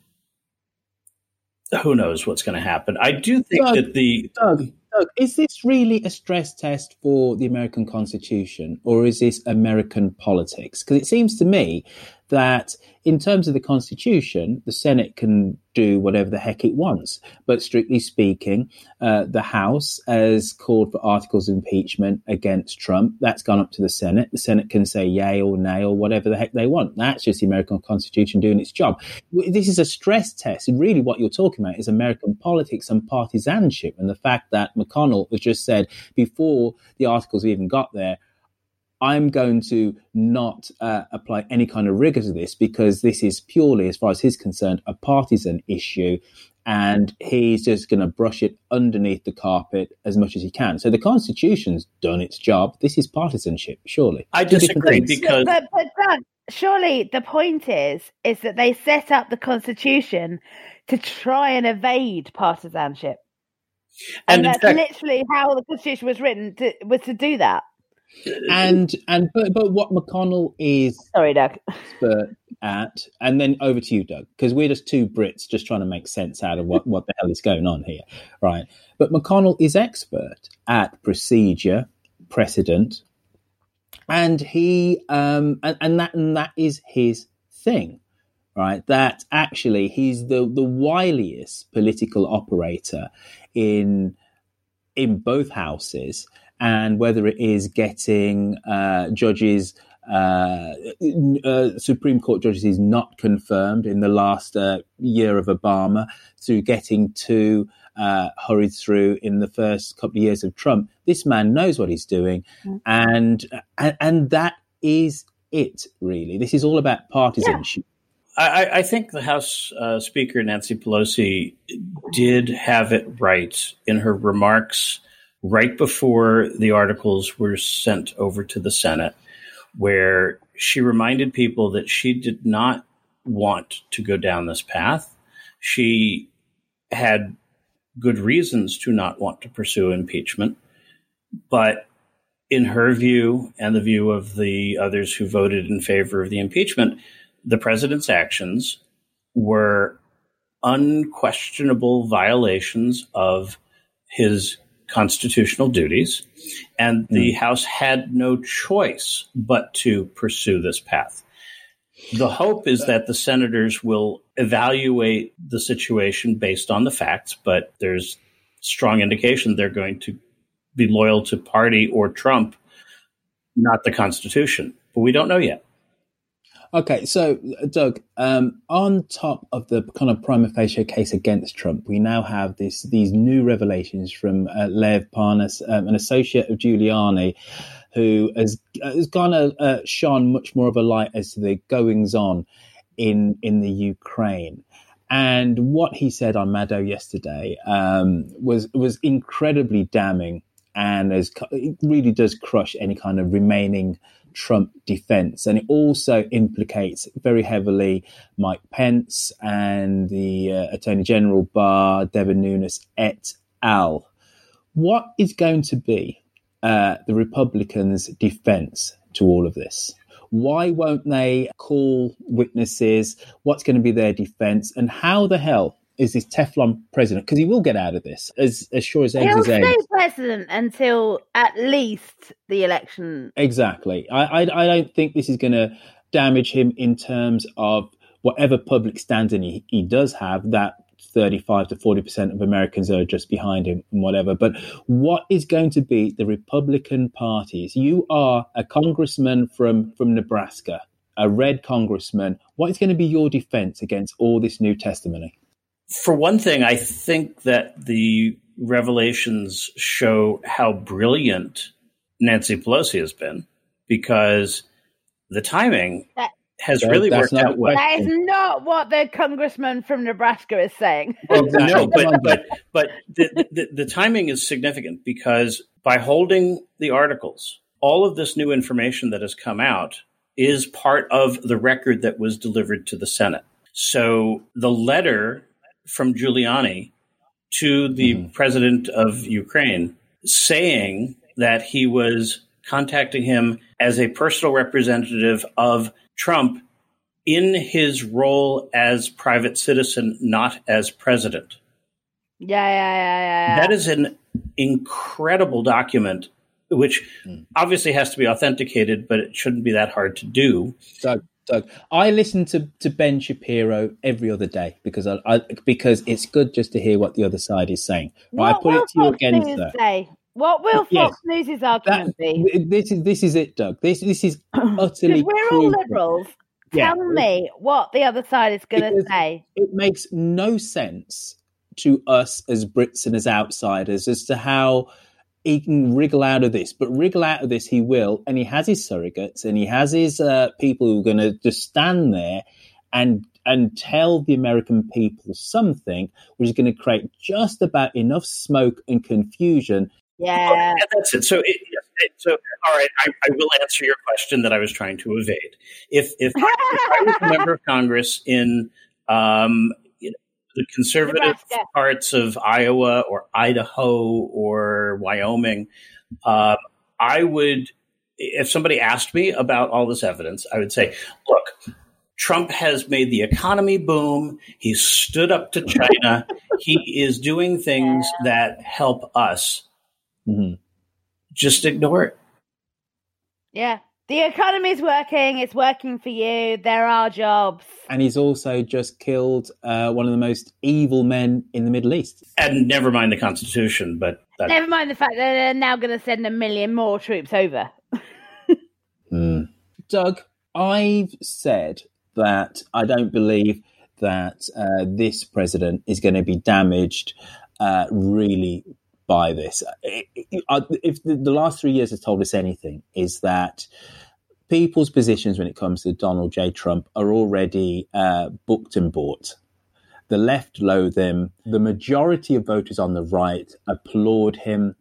who knows what's going to happen. I do think Doug, that the... Doug, Doug, is this really a stress test for the American Constitution, or is this American politics? Because it seems to me that in terms of the Constitution, the Senate can do whatever the heck it wants. But strictly speaking, uh, the House has called for articles of impeachment against Trump. That's gone up to the Senate. The Senate can say yay or nay or whatever the heck they want. That's just the American Constitution doing its job. This is a stress test. And really what you're talking about is American politics and partisanship, and the fact that McConnell has just said before the articles even got there, I'm going to not uh, apply any kind of rigor to this because this is purely, as far as he's concerned, a partisan issue. And he's just going to brush it underneath the carpet as much as he can. So the Constitution's done its job. This is partisanship, surely. I disagree because... But, but Doug, surely the point is, is that they set up the Constitution to try and evade partisanship. And, And that's in fact, literally how the Constitution was written, to, was to do that. And and but but what McConnell is sorry, Doug, expert at, and then over to you, Doug, because we're just two Brits just trying to make sense out of what, what the hell is going on here, right? But McConnell is expert at procedure, precedent, and he um and, and that and that is his thing, right? That actually he's the the wiliest political operator in in both houses. And whether it is getting uh, judges, uh, uh, Supreme Court judges not confirmed in the last uh, year of Obama, to getting two uh, hurried through in the first couple of years of Trump, this man knows what he's doing. Mm-hmm. And, and and that is it, really. This is all about partisanship. Yeah. I, I think the House uh, Speaker, Nancy Pelosi, did have it right in her remarks right before the articles were sent over to the Senate, where she reminded people that she did not want to go down this path. She had good reasons to not want to pursue impeachment, but in her view and the view of the others who voted in favor of the impeachment, the president's actions were unquestionable violations of his constitutional duties, and the mm. House had no choice but to pursue this path. The hope is that the senators will evaluate the situation based on the facts, but there's strong indication they're going to be loyal to party or Trump, not the Constitution. But we don't know yet. Okay, so, Doug, um, on top of the kind of prima facie case against Trump, we now have this these new revelations from uh, Lev Parnas, um, an associate of Giuliani, who has, has gone uh, uh, shone much more of a light as to the goings-on in, in the Ukraine. And what he said on Maddow yesterday um, was was incredibly damning, and as, it really does crush any kind of remaining Trump defense. And it also implicates very heavily Mike Pence and the uh, Attorney General Barr, Devin Nunes et al. What is going to be uh, the Republicans' defense to all of this? Why won't they call witnesses? What's going to be their defense? And how the hell is this Teflon president? Because he will get out of this, as, as sure as eggs He'll is eggs. stay president until at least the election. Exactly. I, I, I don't think this is going to damage him in terms of whatever public standing he, he does have, that thirty-five to forty percent of Americans are just behind him and whatever. But what is going to be the Republican parties? You are a congressman from, from Nebraska, a red congressman. What is going to be your defense against all this new testimony? For one thing, I think that the revelations show how brilliant Nancy Pelosi has been, because the timing that, has that, really worked out well. That is not what the congressman from Nebraska is saying. Well, no, but but but the, the, the timing is significant, because by holding the articles, all of this new information that has come out is part of the record that was delivered to the Senate. So the letter from Giuliani to the mm-hmm. president of Ukraine saying that he was contacting him as a personal representative of Trump in his role as private citizen, not as president. Yeah, yeah, yeah, yeah. That is an incredible document, which mm. obviously has to be authenticated, but it shouldn't be that hard to do. So, Doug, I listen to, to Ben Shapiro every other day because I, I because it's good just to hear what the other side is saying. What I put will it to you Fox again, News sir. say? What will Yes. Fox News' argument That- be? This is this is it, Doug. This this is utterly. Because we're all crucial. liberals. Yeah. Tell me what the other side is going to Because say. It makes no sense to us as Brits and as outsiders as to how he can wriggle out of this. But wriggle out of this he will, and he has his surrogates, and he has his uh, people who are going to just stand there and and tell the American people something which is going to create just about enough smoke and confusion. Yeah, and that's it. So, it, it, so all right, I, I will answer your question that I was trying to evade. If if, if I was a member of Congress in um, you know, the conservative Nebraska. parts of Iowa or Idaho or Wyoming, uh, I would, if somebody asked me about all this evidence, I would say, look, Trump has made the economy boom. He's stood up to China. He is doing things yeah. that help us. Mm-hmm. Just ignore it. Yeah. The economy's working. It's working for you. There are jobs. And he's also just killed uh, one of the most evil men in the Middle East. And never mind the Constitution, but... That... Never mind the fact that they're now going to send a million more troops over. mm. Doug, I've said that I don't believe that uh, this president is going to be damaged uh, really by this. If the last three years has told us anything, is that people's positions when it comes to Donald J. Trump are already uh, booked and bought. The left loathe him. The majority of voters on the right applaud him.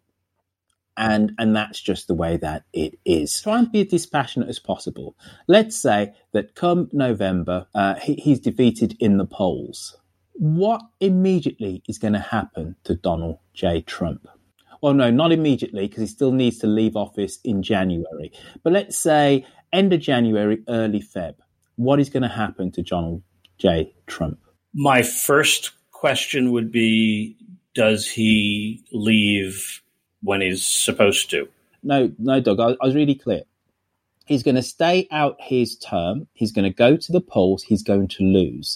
And and that's just the way that it is. Try and be as dispassionate as possible. Let's say that come November, uh, he, he's defeated in the polls. What immediately is going to happen to Donald J. Trump? Well, no, not immediately, because he still needs to leave office in January. But let's say end of January, early Feb. What is going to happen to Donald J. Trump? My first question would be, does he leave when he's supposed to? No, no, Doug, I, I was really clear. He's going to stay out his term. He's going to go to the polls. He's going to lose.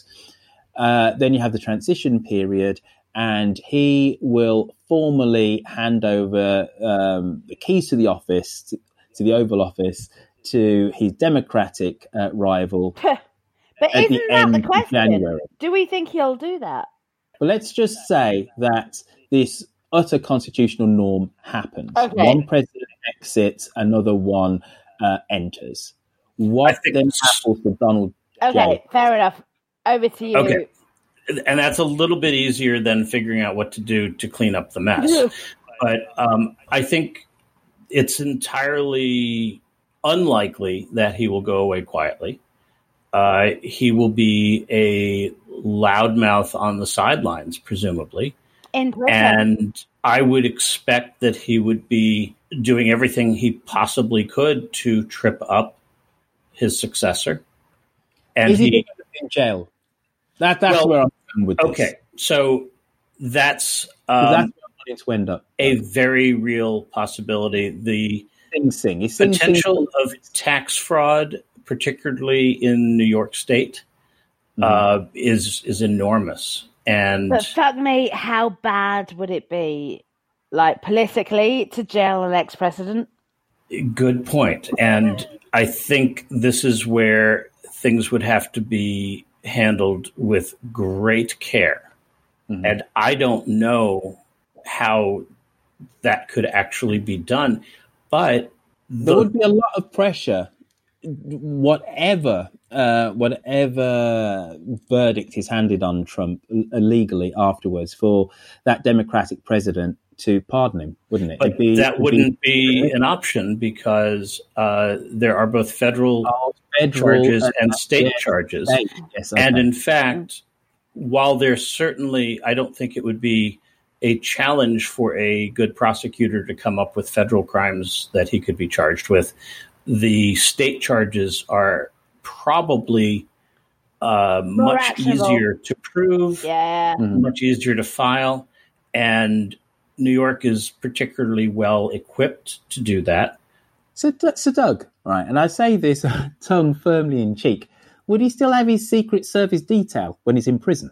Uh, then you have the transition period, and he will formally hand over um, the keys to the office, to, to the Oval Office, to his Democratic uh, rival. But at isn't the that end the question? of January. Do we think he'll do that? But let's just say that this utter constitutional norm happens. Okay. One president exits, another one uh, enters. What then happens to Donald Okay, J? fair enough. Over to you. Okay. And that's a little bit easier than figuring out what to do to clean up the mess. But um, I think it's entirely unlikely that he will go away quietly. Uh, he will be a loudmouth on the sidelines, presumably. In prison. And I would expect that he would be doing everything he possibly could to trip up his successor. And Is he, he in jail? That, that's well, where I'm going with this. Okay, so that's, um, that's where I'm wanting to end up. A very real possibility. The Sing Sing. Is Sing potential Sing- of tax fraud, particularly in New York State, mm-hmm. uh, is is enormous. And But fuck me, how bad would it be, like, politically, to jail an ex-president? Good point. And I think this is where things would have to be handled with great care. Mm-hmm. And I don't know how that could actually be done. But the- there would be a lot of pressure, whatever uh, whatever verdict is handed on Trump legally afterwards, for that Democratic president to pardon him, wouldn't it? But be, that wouldn't be, be an option because uh, there are both federal, oh, federal charges uh, and state yes, charges. State. Yes, okay. And in fact, while there's certainly, I don't think it would be a challenge for a good prosecutor to come up with federal crimes that he could be charged with, the state charges are probably uh, much actionable. easier to prove, yeah. mm-hmm. much easier to file, and New York is particularly well equipped to do that. So, so Doug, right, and I say this tongue firmly in cheek, would he still have his Secret Service detail when he's in prison?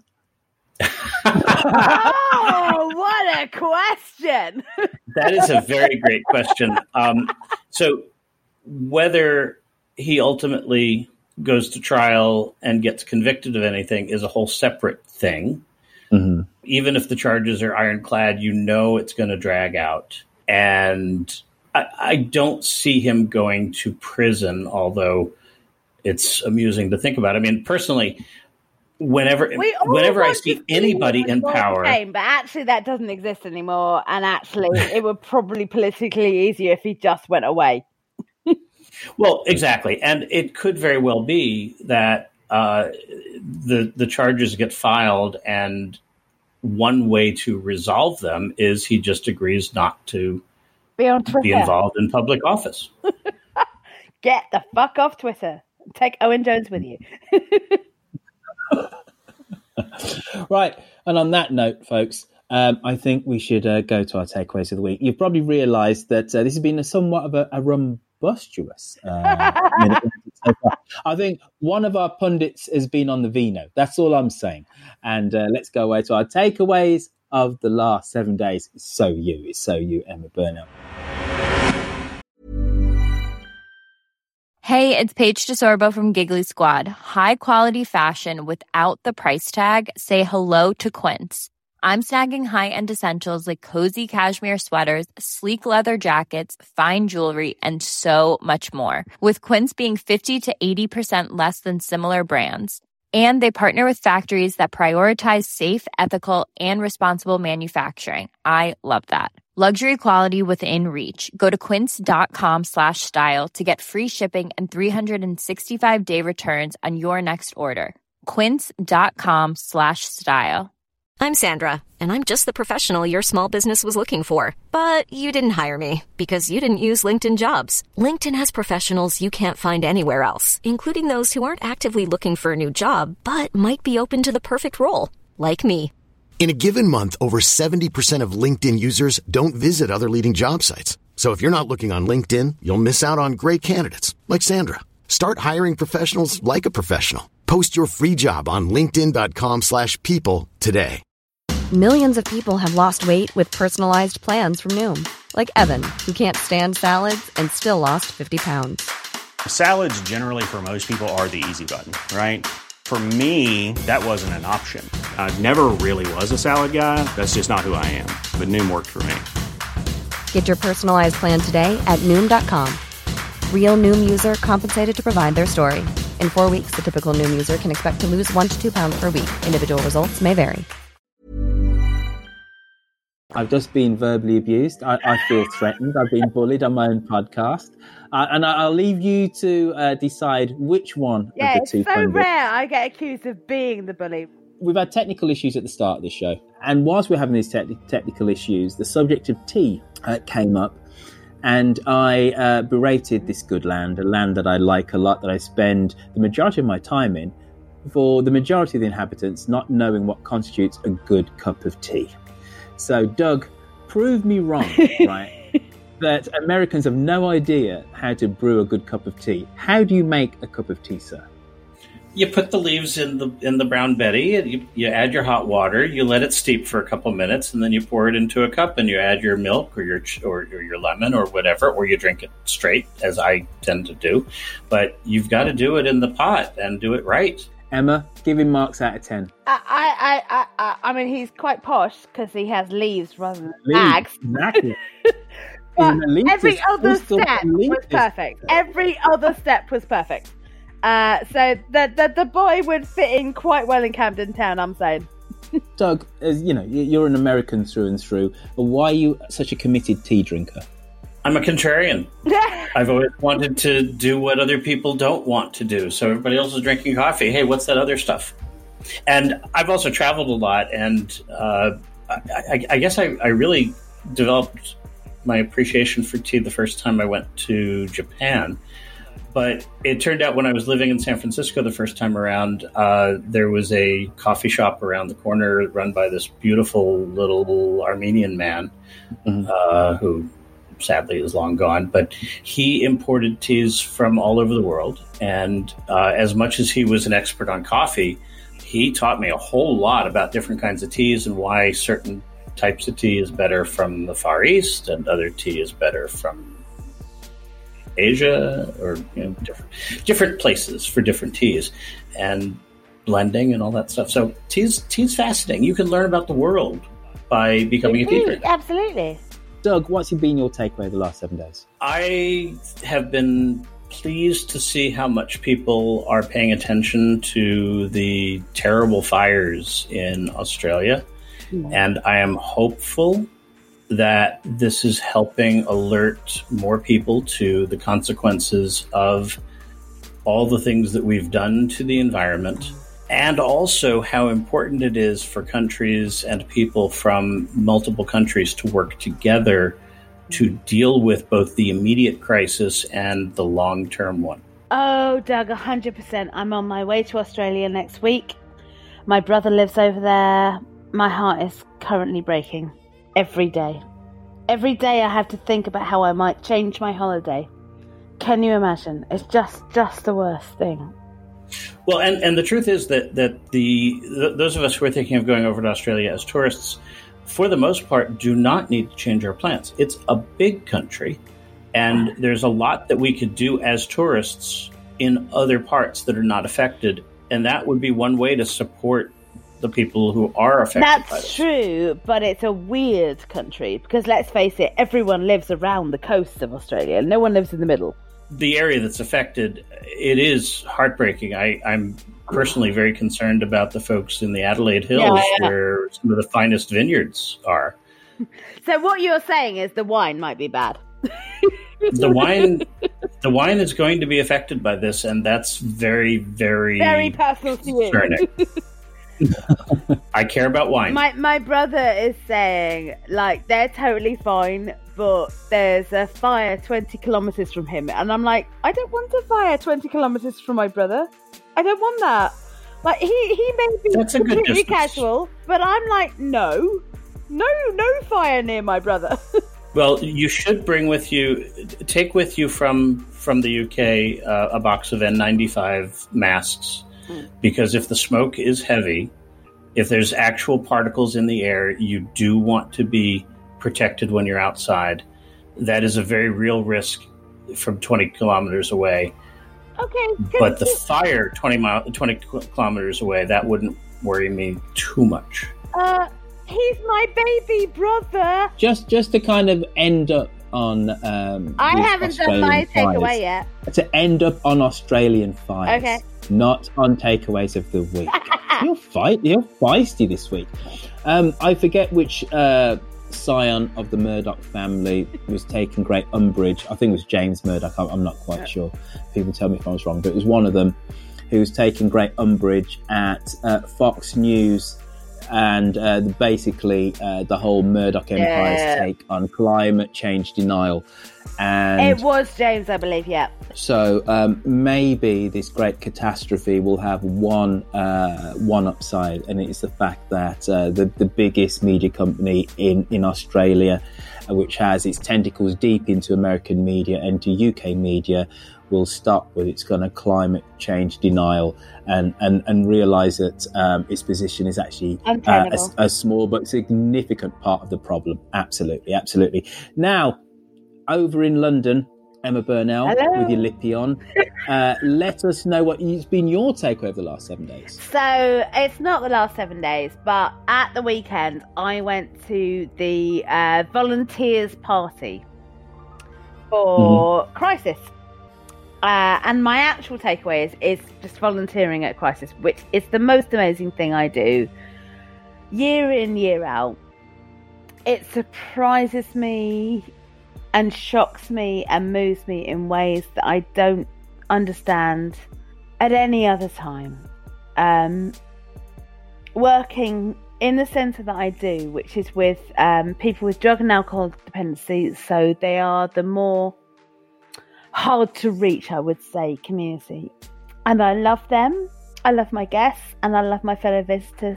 Oh, what a question! That is a very great question. Um, so whether he ultimately goes to trial and gets convicted of anything is a whole separate thing. Mm-hmm. Even if the charges are ironclad, you know it's going to drag out. And I, I don't see him going to prison, although it's amusing to think about. I mean, personally, whenever whenever I see anybody in power... Game, but actually that doesn't exist anymore. And actually, it would probably politically easier if he just went away. Well, exactly. And it could very well be that uh, the the charges get filed, and one way to resolve them is he just agrees not to be, on Twitter. be involved in public office. Get the fuck off Twitter. Take Owen Jones with you. Right. And on that note, folks, um, I think we should uh, go to our takeaways of the week. You've probably realised that uh, this has been a somewhat of a, a rumbustious uh, minute so far. I think one of our pundits has been on the vino. That's all I'm saying. And uh, let's go away to our takeaways of the last seven days. It's so you. It's so you, Emma Burnell. Hey, it's Paige DeSorbo from Giggly Squad. High quality fashion without the price tag. Say hello to Quince. I'm snagging high-end essentials like cozy cashmere sweaters, sleek leather jackets, fine jewelry, and so much more. With Quince being fifty to eighty percent less than similar brands. And they partner with factories that prioritize safe, ethical, and responsible manufacturing. I love that. Luxury quality within reach. Go to quince.com slash style to get free shipping and three sixty-five day returns on your next order. Quince.com slash style. I'm Sandra, and I'm just the professional your small business was looking for. But you didn't hire me because you didn't use LinkedIn Jobs. LinkedIn has professionals you can't find anywhere else, including those who aren't actively looking for a new job, but might be open to the perfect role, like me. In a given month, over seventy percent of LinkedIn users don't visit other leading job sites. So if you're not looking on LinkedIn, you'll miss out on great candidates like Sandra. Start hiring professionals like a professional. Post your free job on linkedin.com slash people today. Millions of people have lost weight with personalized plans from Noom. Like Evan, who can't stand salads and still lost fifty pounds. Salads generally for most people are the easy button, right? For me, that wasn't an option. I never really was a salad guy. That's just not who I am. But Noom worked for me. Get your personalized plan today at Noom dot com. Real Noom user compensated to provide their story. In four weeks, the typical Noom user can expect to lose one to two pounds per week. Individual results may vary. I've just been verbally abused. I, I feel threatened. I've been bullied on my own podcast. Uh, and I, I'll leave you to uh, decide which one yeah, of the two. Yeah, it's so pundits. rare I get accused of being the bully. We've had technical issues at the start of the show. And whilst we're having these te- technical issues, the subject of tea uh, came up. And I uh, berated this good land, a land that I like a lot, that I spend the majority of my time in, for the majority of the inhabitants not knowing what constitutes a good cup of tea. So, Doug, prove me wrong, right, that Americans have no idea how to brew a good cup of tea. How do you make a cup of tea, sir? You put the leaves in the in the brown Betty, and you, you add your hot water, you let it steep for a couple minutes, and then you pour it into a cup, and you add your milk or your or, or your lemon or whatever, or you drink it straight, as I tend to do. But you've got to do it in the pot and do it right. Emma, give him marks out of ten. I, I, I, I, I mean, he's quite posh because he has leaves rather than leaves, bags. Exactly. But every other step was perfect. Every other step was perfect. Uh, so the, the the boy would fit in quite well in Camden Town, I'm saying. Doug, as you know, you're an American through and through. But why are you such a committed tea drinker? I'm a contrarian. I've always wanted to do what other people don't want to do. So everybody else is drinking coffee. Hey, what's that other stuff? And I've also traveled a lot, and uh, I, I, I guess I, I really developed my appreciation for tea the first time I went to Japan. But it turned out when I was living in San Francisco the first time around, uh, there was a coffee shop around the corner run by this beautiful little Armenian man mm-hmm. uh, who sadly is long gone. But he imported teas from all over the world. And uh, as much as he was an expert on coffee, he taught me a whole lot about different kinds of teas and why certain types of tea is better from the Far East and other tea is better from Asia, or you know, different different places for different teas, and blending and all that stuff. So tea's tea's fascinating. You can learn about the world by becoming Indeed, a tea drinker. Absolutely. Doug, what's been your takeaway the last seven days? I have been pleased to see how much people are paying attention to the terrible fires in Australia, mm-hmm. and I am hopeful that this is helping alert more people to the consequences of all the things that we've done to the environment, and also how important it is for countries and people from multiple countries to work together to deal with both the immediate crisis and the long-term one. Oh, Doug, one hundred percent. I'm on my way to Australia next week. My brother lives over there. My heart is currently breaking every day. Every day I have to think about how I might change my holiday. Can you imagine? It's just, just the worst thing. Well, and, and the truth is that, that the th- those of us who are thinking of going over to Australia as tourists, for the most part, do not need to change our plans. It's a big country, and there's a lot that we could do as tourists in other parts that are not affected, and that would be one way to support the people who are affected That's by this. true, but it's a weird country, because let's face it, everyone lives around the coast of Australia. No one lives in the middle. The area that's affected, it is heartbreaking. I, I'm personally very concerned about the folks in the Adelaide Hills, Yeah, yeah. where some of the finest vineyards are. So what you're saying is the wine might be bad. The wine, the wine is going to be affected by this, and that's very, very, Very personal to you. concerning. I care about wine. My my brother is saying, like, they're totally fine, but there's a fire twenty kilometres from him. And I'm like, I don't want a fire twenty kilometres from my brother. I don't want that. Like, he, he may be That's a good completely distance. casual, but I'm like, no. No, no fire near my brother. Well, you should bring with you, take with you from from the U K uh, a box of N ninety-five masks. Because if the smoke is heavy, if there's actual particles in the air, you do want to be protected when you're outside. That is a very real risk from twenty kilometers away. Okay. But the fire twenty mile, twenty kilometers away, that wouldn't worry me too much. Uh, he's my baby brother. Just, just to kind of end up on. Um, I with haven't done my Australian fires. takeaway yet. To end up on Australian fires. Okay. Not on takeaways of the week. You're fight. You're feisty this week. Um, I forget which uh, scion of the Murdoch family was taking great umbrage. I think it was James Murdoch. I'm, I'm not quite sure. People tell me if I was wrong, but it was one of them who was taking great umbrage at uh, Fox News and uh, basically uh, the whole Murdoch Empire's Yeah. take on climate change denial. And It was James, I believe, yeah. so um, maybe this great catastrophe will have one uh, one upside, and it's the fact that uh, the the biggest media company in in Australia, uh, which has its tentacles deep into American media and to U K media, will stop with its kind of climate change denial and and and realise that um, its position is actually uh, Untenable. a, a small but significant part of the problem. Absolutely, absolutely. Now, over in London, Emma Burnell, Hello. with your lippy on. Uh, let us know what has been your takeaway over the last seven days. So it's not the last seven days, but at the weekend I went to the uh, volunteers party for Mm-hmm. Crisis. Uh, and my actual takeaway is, is just volunteering at Crisis, which is the most amazing thing I do year in, year out. It surprises me and shocks me and moves me in ways that I don't understand at any other time. Um, working in the centre that I do, which is with um, people with drug and alcohol dependency, so they are the more hard to reach, I would say, community. And I love them, I love my guests, and I love my fellow visitors.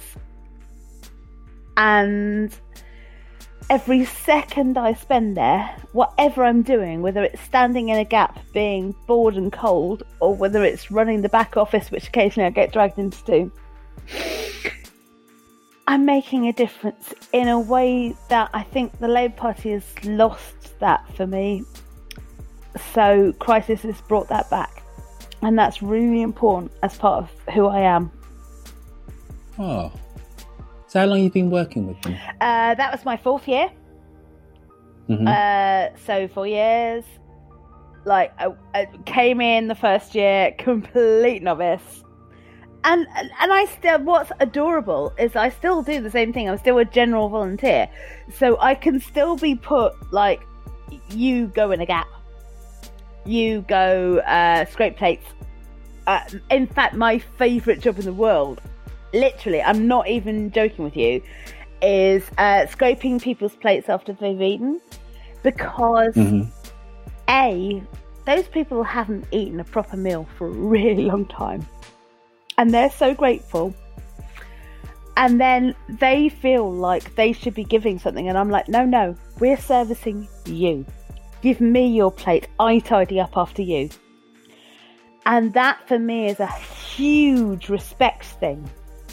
And every second I spend there, whatever I'm doing, whether it's standing in a gap being bored and cold, or whether it's running the back office, which occasionally I get dragged into do, I'm making a difference in a way that I think the Labour Party has lost that for me. So Crisis has brought that back, and that's really important as part of who I am. Oh. So how long have you been working with them? Uh, that was my fourth year. Mm-hmm. Uh, so four years. Like, I, I came in the first year, complete novice. And, and and I still, what's adorable is I still do the same thing. I'm still a general volunteer. So I can still be put, like, you go in a gap. You go uh, scrape plates. uh, in fact, my favourite job in the world, literally, I'm not even joking with you, is uh, scraping people's plates after they've eaten. Because, mm-hmm. A, those people haven't eaten a proper meal for a really long time. And they're so grateful. And then they feel like they should be giving something. And I'm like, no, no, we're servicing you. Give me your plate. I tidy up after you. And that for me is a huge respect thing.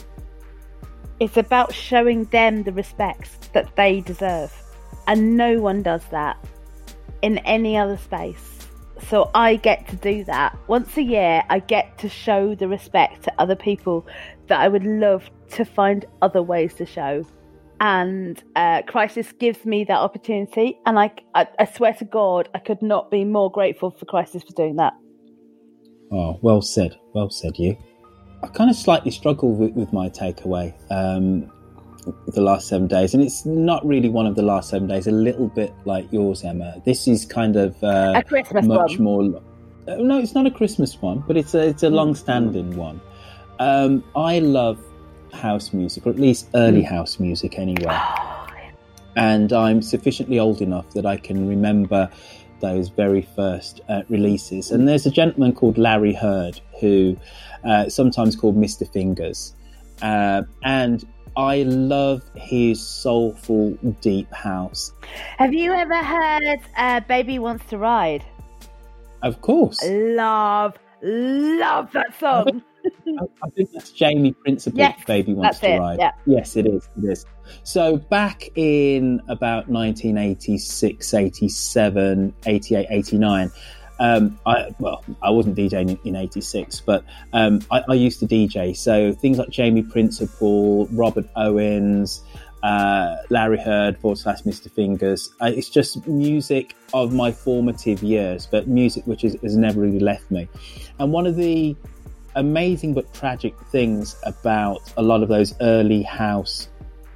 It's about showing them the respect that they deserve. And no one does that in any other space. So I get to do that. Once a year, I get to show the respect to other people that I would love to find other ways to show. And uh, Crisis gives me that opportunity. And I, I, I swear to God, I could not be more grateful for Crisis for doing that. Oh, well said. Well said, you. I kind of slightly struggle with, with my takeaway um, the last seven days. And it's not really one of the last seven days, a little bit like yours, Emma. This is kind of uh, a Christmas much one. more... Uh, no, it's not a Christmas one, but it's a, it's a long-standing mm. one. Um, I love house music, or at least early mm. house music anyway. And I'm sufficiently old enough that I can remember those very first uh, releases. And there's a gentleman called Larry Heard, who uh, sometimes called Mister Fingers. Uh, and I love his soulful, deep house. Have you ever heard uh, Baby Wants to Ride? Of course. Love, love that song. I think that's Jamie Principle, yes, Baby Wants to it, Ride. Yeah. Yes, it is. It is. So back in about nineteen eighty-six, eighty-seven, eighty-eight, eighty-nine, um, I, well, I wasn't DJing in, in eighty-six, but um, I, I used to D J. So things like Jamie Principle, Robert Owens, uh, Larry Heard, forward slash Mister Fingers. Uh, it's just music of my formative years, but music which is, has never really left me. And one of the amazing but tragic things about a lot of those early house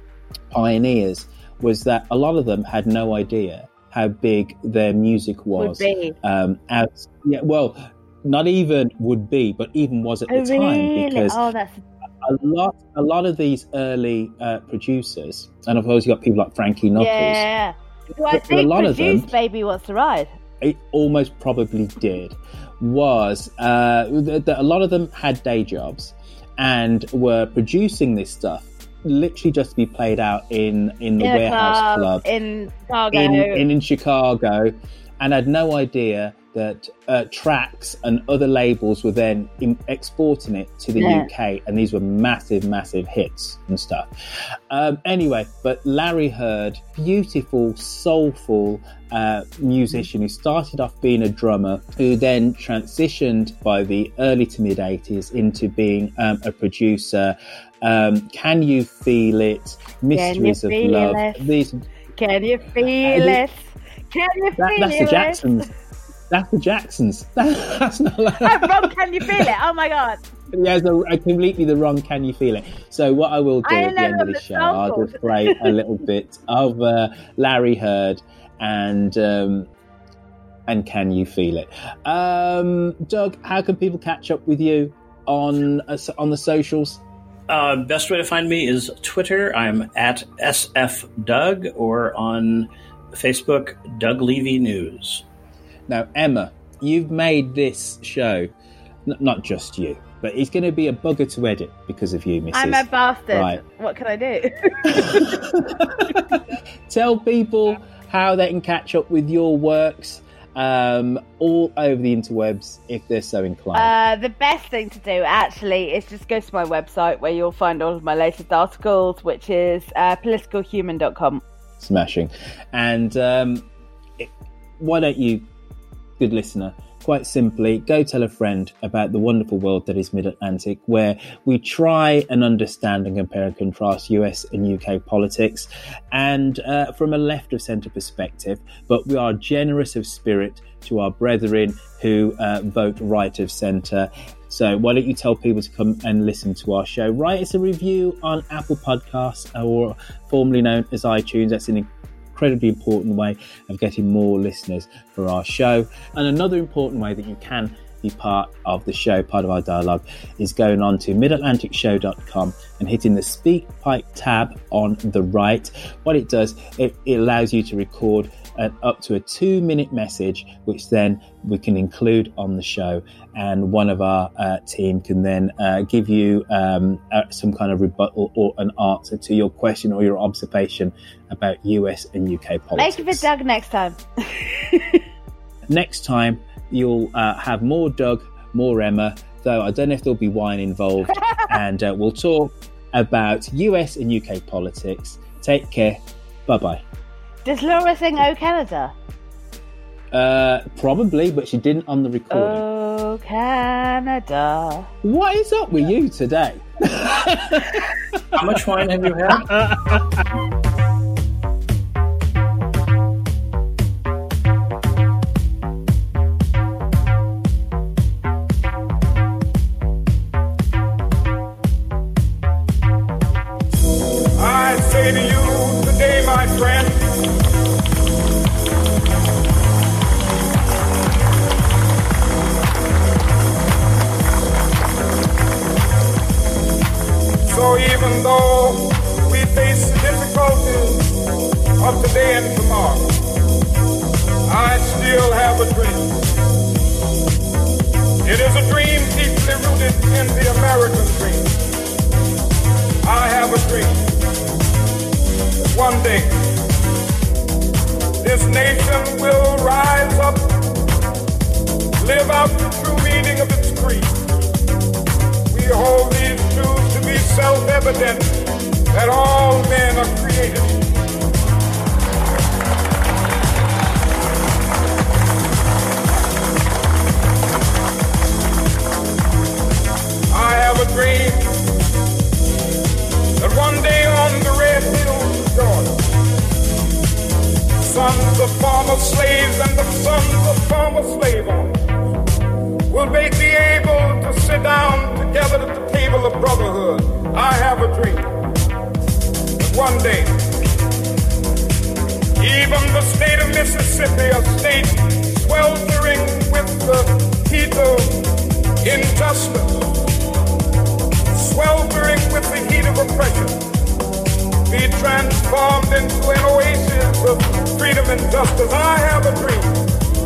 pioneers was that a lot of them had no idea how big their music was. Would be. Um, as, yeah, well, not even would be, but even was at oh, the time. Really? Because oh, that's... a lot, a lot of these early uh, producers, and of course you got people like Frankie Knuckles. Yeah, who I but, think but a lot produced of them, Baby Wants to Ride. It almost probably did. Was uh, that a lot of them had day jobs and were producing this stuff literally just to be played out in, in the in warehouse club, club in Chicago. in, in, in Chicago, and had no idea that uh, tracks and other labels were then in, exporting it to the yeah. U K, and these were massive, massive hits and stuff. Um, anyway, but Larry Heard, beautiful, soulful uh, musician who started off being a drummer, who then transitioned by the early to mid eighties into being um, a producer. Um, Can You Feel It? Mysteries of Love. It? These, Can you feel uh, it? Can you that, feel that's it? the Jacksons. That's the Jacksons. That's not like... Oh, wrong, Can You Feel It? Oh my God. Yeah, it's a, a completely the wrong Can You Feel It. So what I will do I at the end of this show, I'll just play a little bit of uh, Larry Heard and um, and Can You Feel It. Um, Doug, how can people catch up with you on uh, on the socials? Uh, best way to find me is Twitter. I'm at S F Doug, or on Facebook, Doug Levy News. Now, Emma, you've made this show, n- not just you, but it's going to be a bugger to edit because of you, Missus I'm a bastard. Right. What can I do? Tell people how they can catch up with your works um, all over the interwebs if they're so inclined. Uh, the best thing to do, actually, is just go to my website where you'll find all of my latest articles, which is uh, political human dot com. Smashing. And um, it, why don't you, good listener, quite simply go tell a friend about the wonderful world that is Mid-Atlantic, where we try and understand and compare and contrast U S and U K politics, and uh, from a left of centre perspective, but we are generous of spirit to our brethren who uh, vote right of centre. So why don't you tell people to come and listen to our show? Write us a review on Apple Podcasts, or formerly known as iTunes. That's an incredibly important way of getting more listeners for our show. And another important way that you can be part of the show, part of our dialogue, is going on to mid atlantic show dot com and hitting the Speak Pipe tab on the right. What it does, it, it allows you to record an, up to a two minute message, which then we can include on the show, and one of our uh, team can then uh, give you um, uh, some kind of rebuttal or an answer to your question or your observation about U S and U K politics. Make it for Doug next time. Next time, you'll uh, have more Doug, more Emma, though I don't know if there'll be wine involved, and uh, we'll talk about U S and U K politics. Take care. Bye-bye. Does Laura sing "Oh Canada"? Uh, probably, but she didn't on the recording. Oh Canada. What is up with you today? How much wine have you had? I say to you today, my friend, so even though we face the difficulties of today and tomorrow, I still have a dream. It is a dream deeply rooted in the American dream. I have a dream. One day, this nation will rise up, live out the true meaning of its creed. We hold these truths to be self-evident, that all men are created. I have a dream that one day on the red hills of Georgia, sons of former slaves and the sons of former slave owners will be able to sit down together at the table of brotherhood. I have a dream that one day, even the state of Mississippi, a state sweltering with the heat of injustice, sweltering with the heat of oppression, be transformed into an oasis of freedom and justice. I have a dream.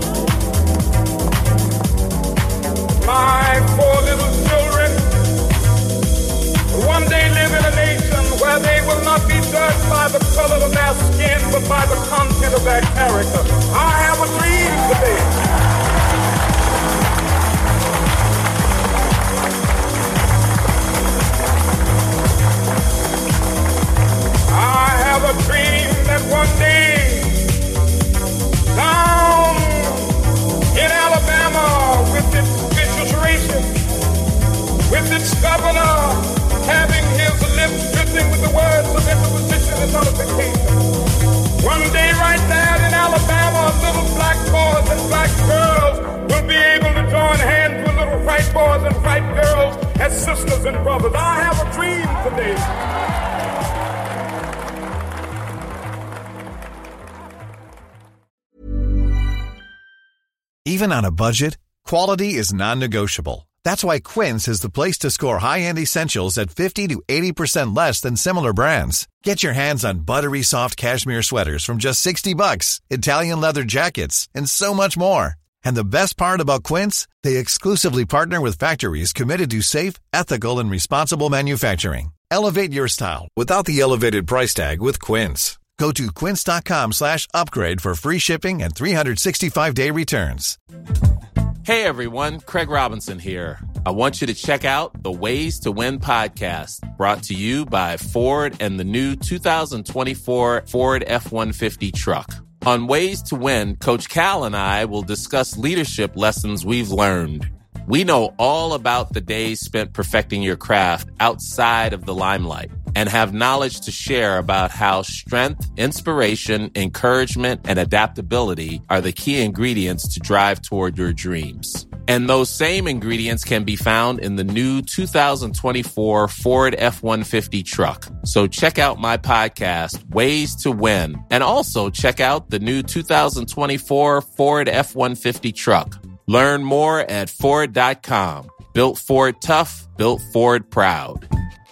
My four little children will one day live in a nation where they will not be judged by the color of their skin, but by the content of their character. I have a dream today. I have a dream that one day, down in Alabama, with its vicious racism, with its governor having his lips dripping with the words of imposition and nullification, one day right there in Alabama, little black boys and black girls will be able to join hands with little white boys and white girls as sisters and brothers. I have a dream today. Even on a budget, quality is non-negotiable. That's why Quince is the place to score high-end essentials at fifty to eighty percent less than similar brands. Get your hands on buttery soft cashmere sweaters from just sixty bucks, Italian leather jackets, and so much more. And the best part about Quince, they exclusively partner with factories committed to safe, ethical, and responsible manufacturing. Elevate your style without the elevated price tag with Quince. Go to quince.com slash upgrade for free shipping and three sixty-five day returns. Hey everyone, Craig Robinson here. I want you to check out the Ways to Win podcast, brought to you by Ford and the new two thousand twenty-four Ford F one fifty truck. On Ways to Win, Coach Cal and I will discuss leadership lessons we've learned. We know all about the days spent perfecting your craft outside of the limelight, and have knowledge to share about how strength, inspiration, encouragement, and adaptability are the key ingredients to drive toward your dreams. And those same ingredients can be found in the new two thousand twenty-four Ford F one fifty truck. So check out my podcast, Ways to Win, and also check out the new two thousand twenty-four Ford F one fifty truck. Learn more at Ford dot com. Built Ford tough, built Ford proud.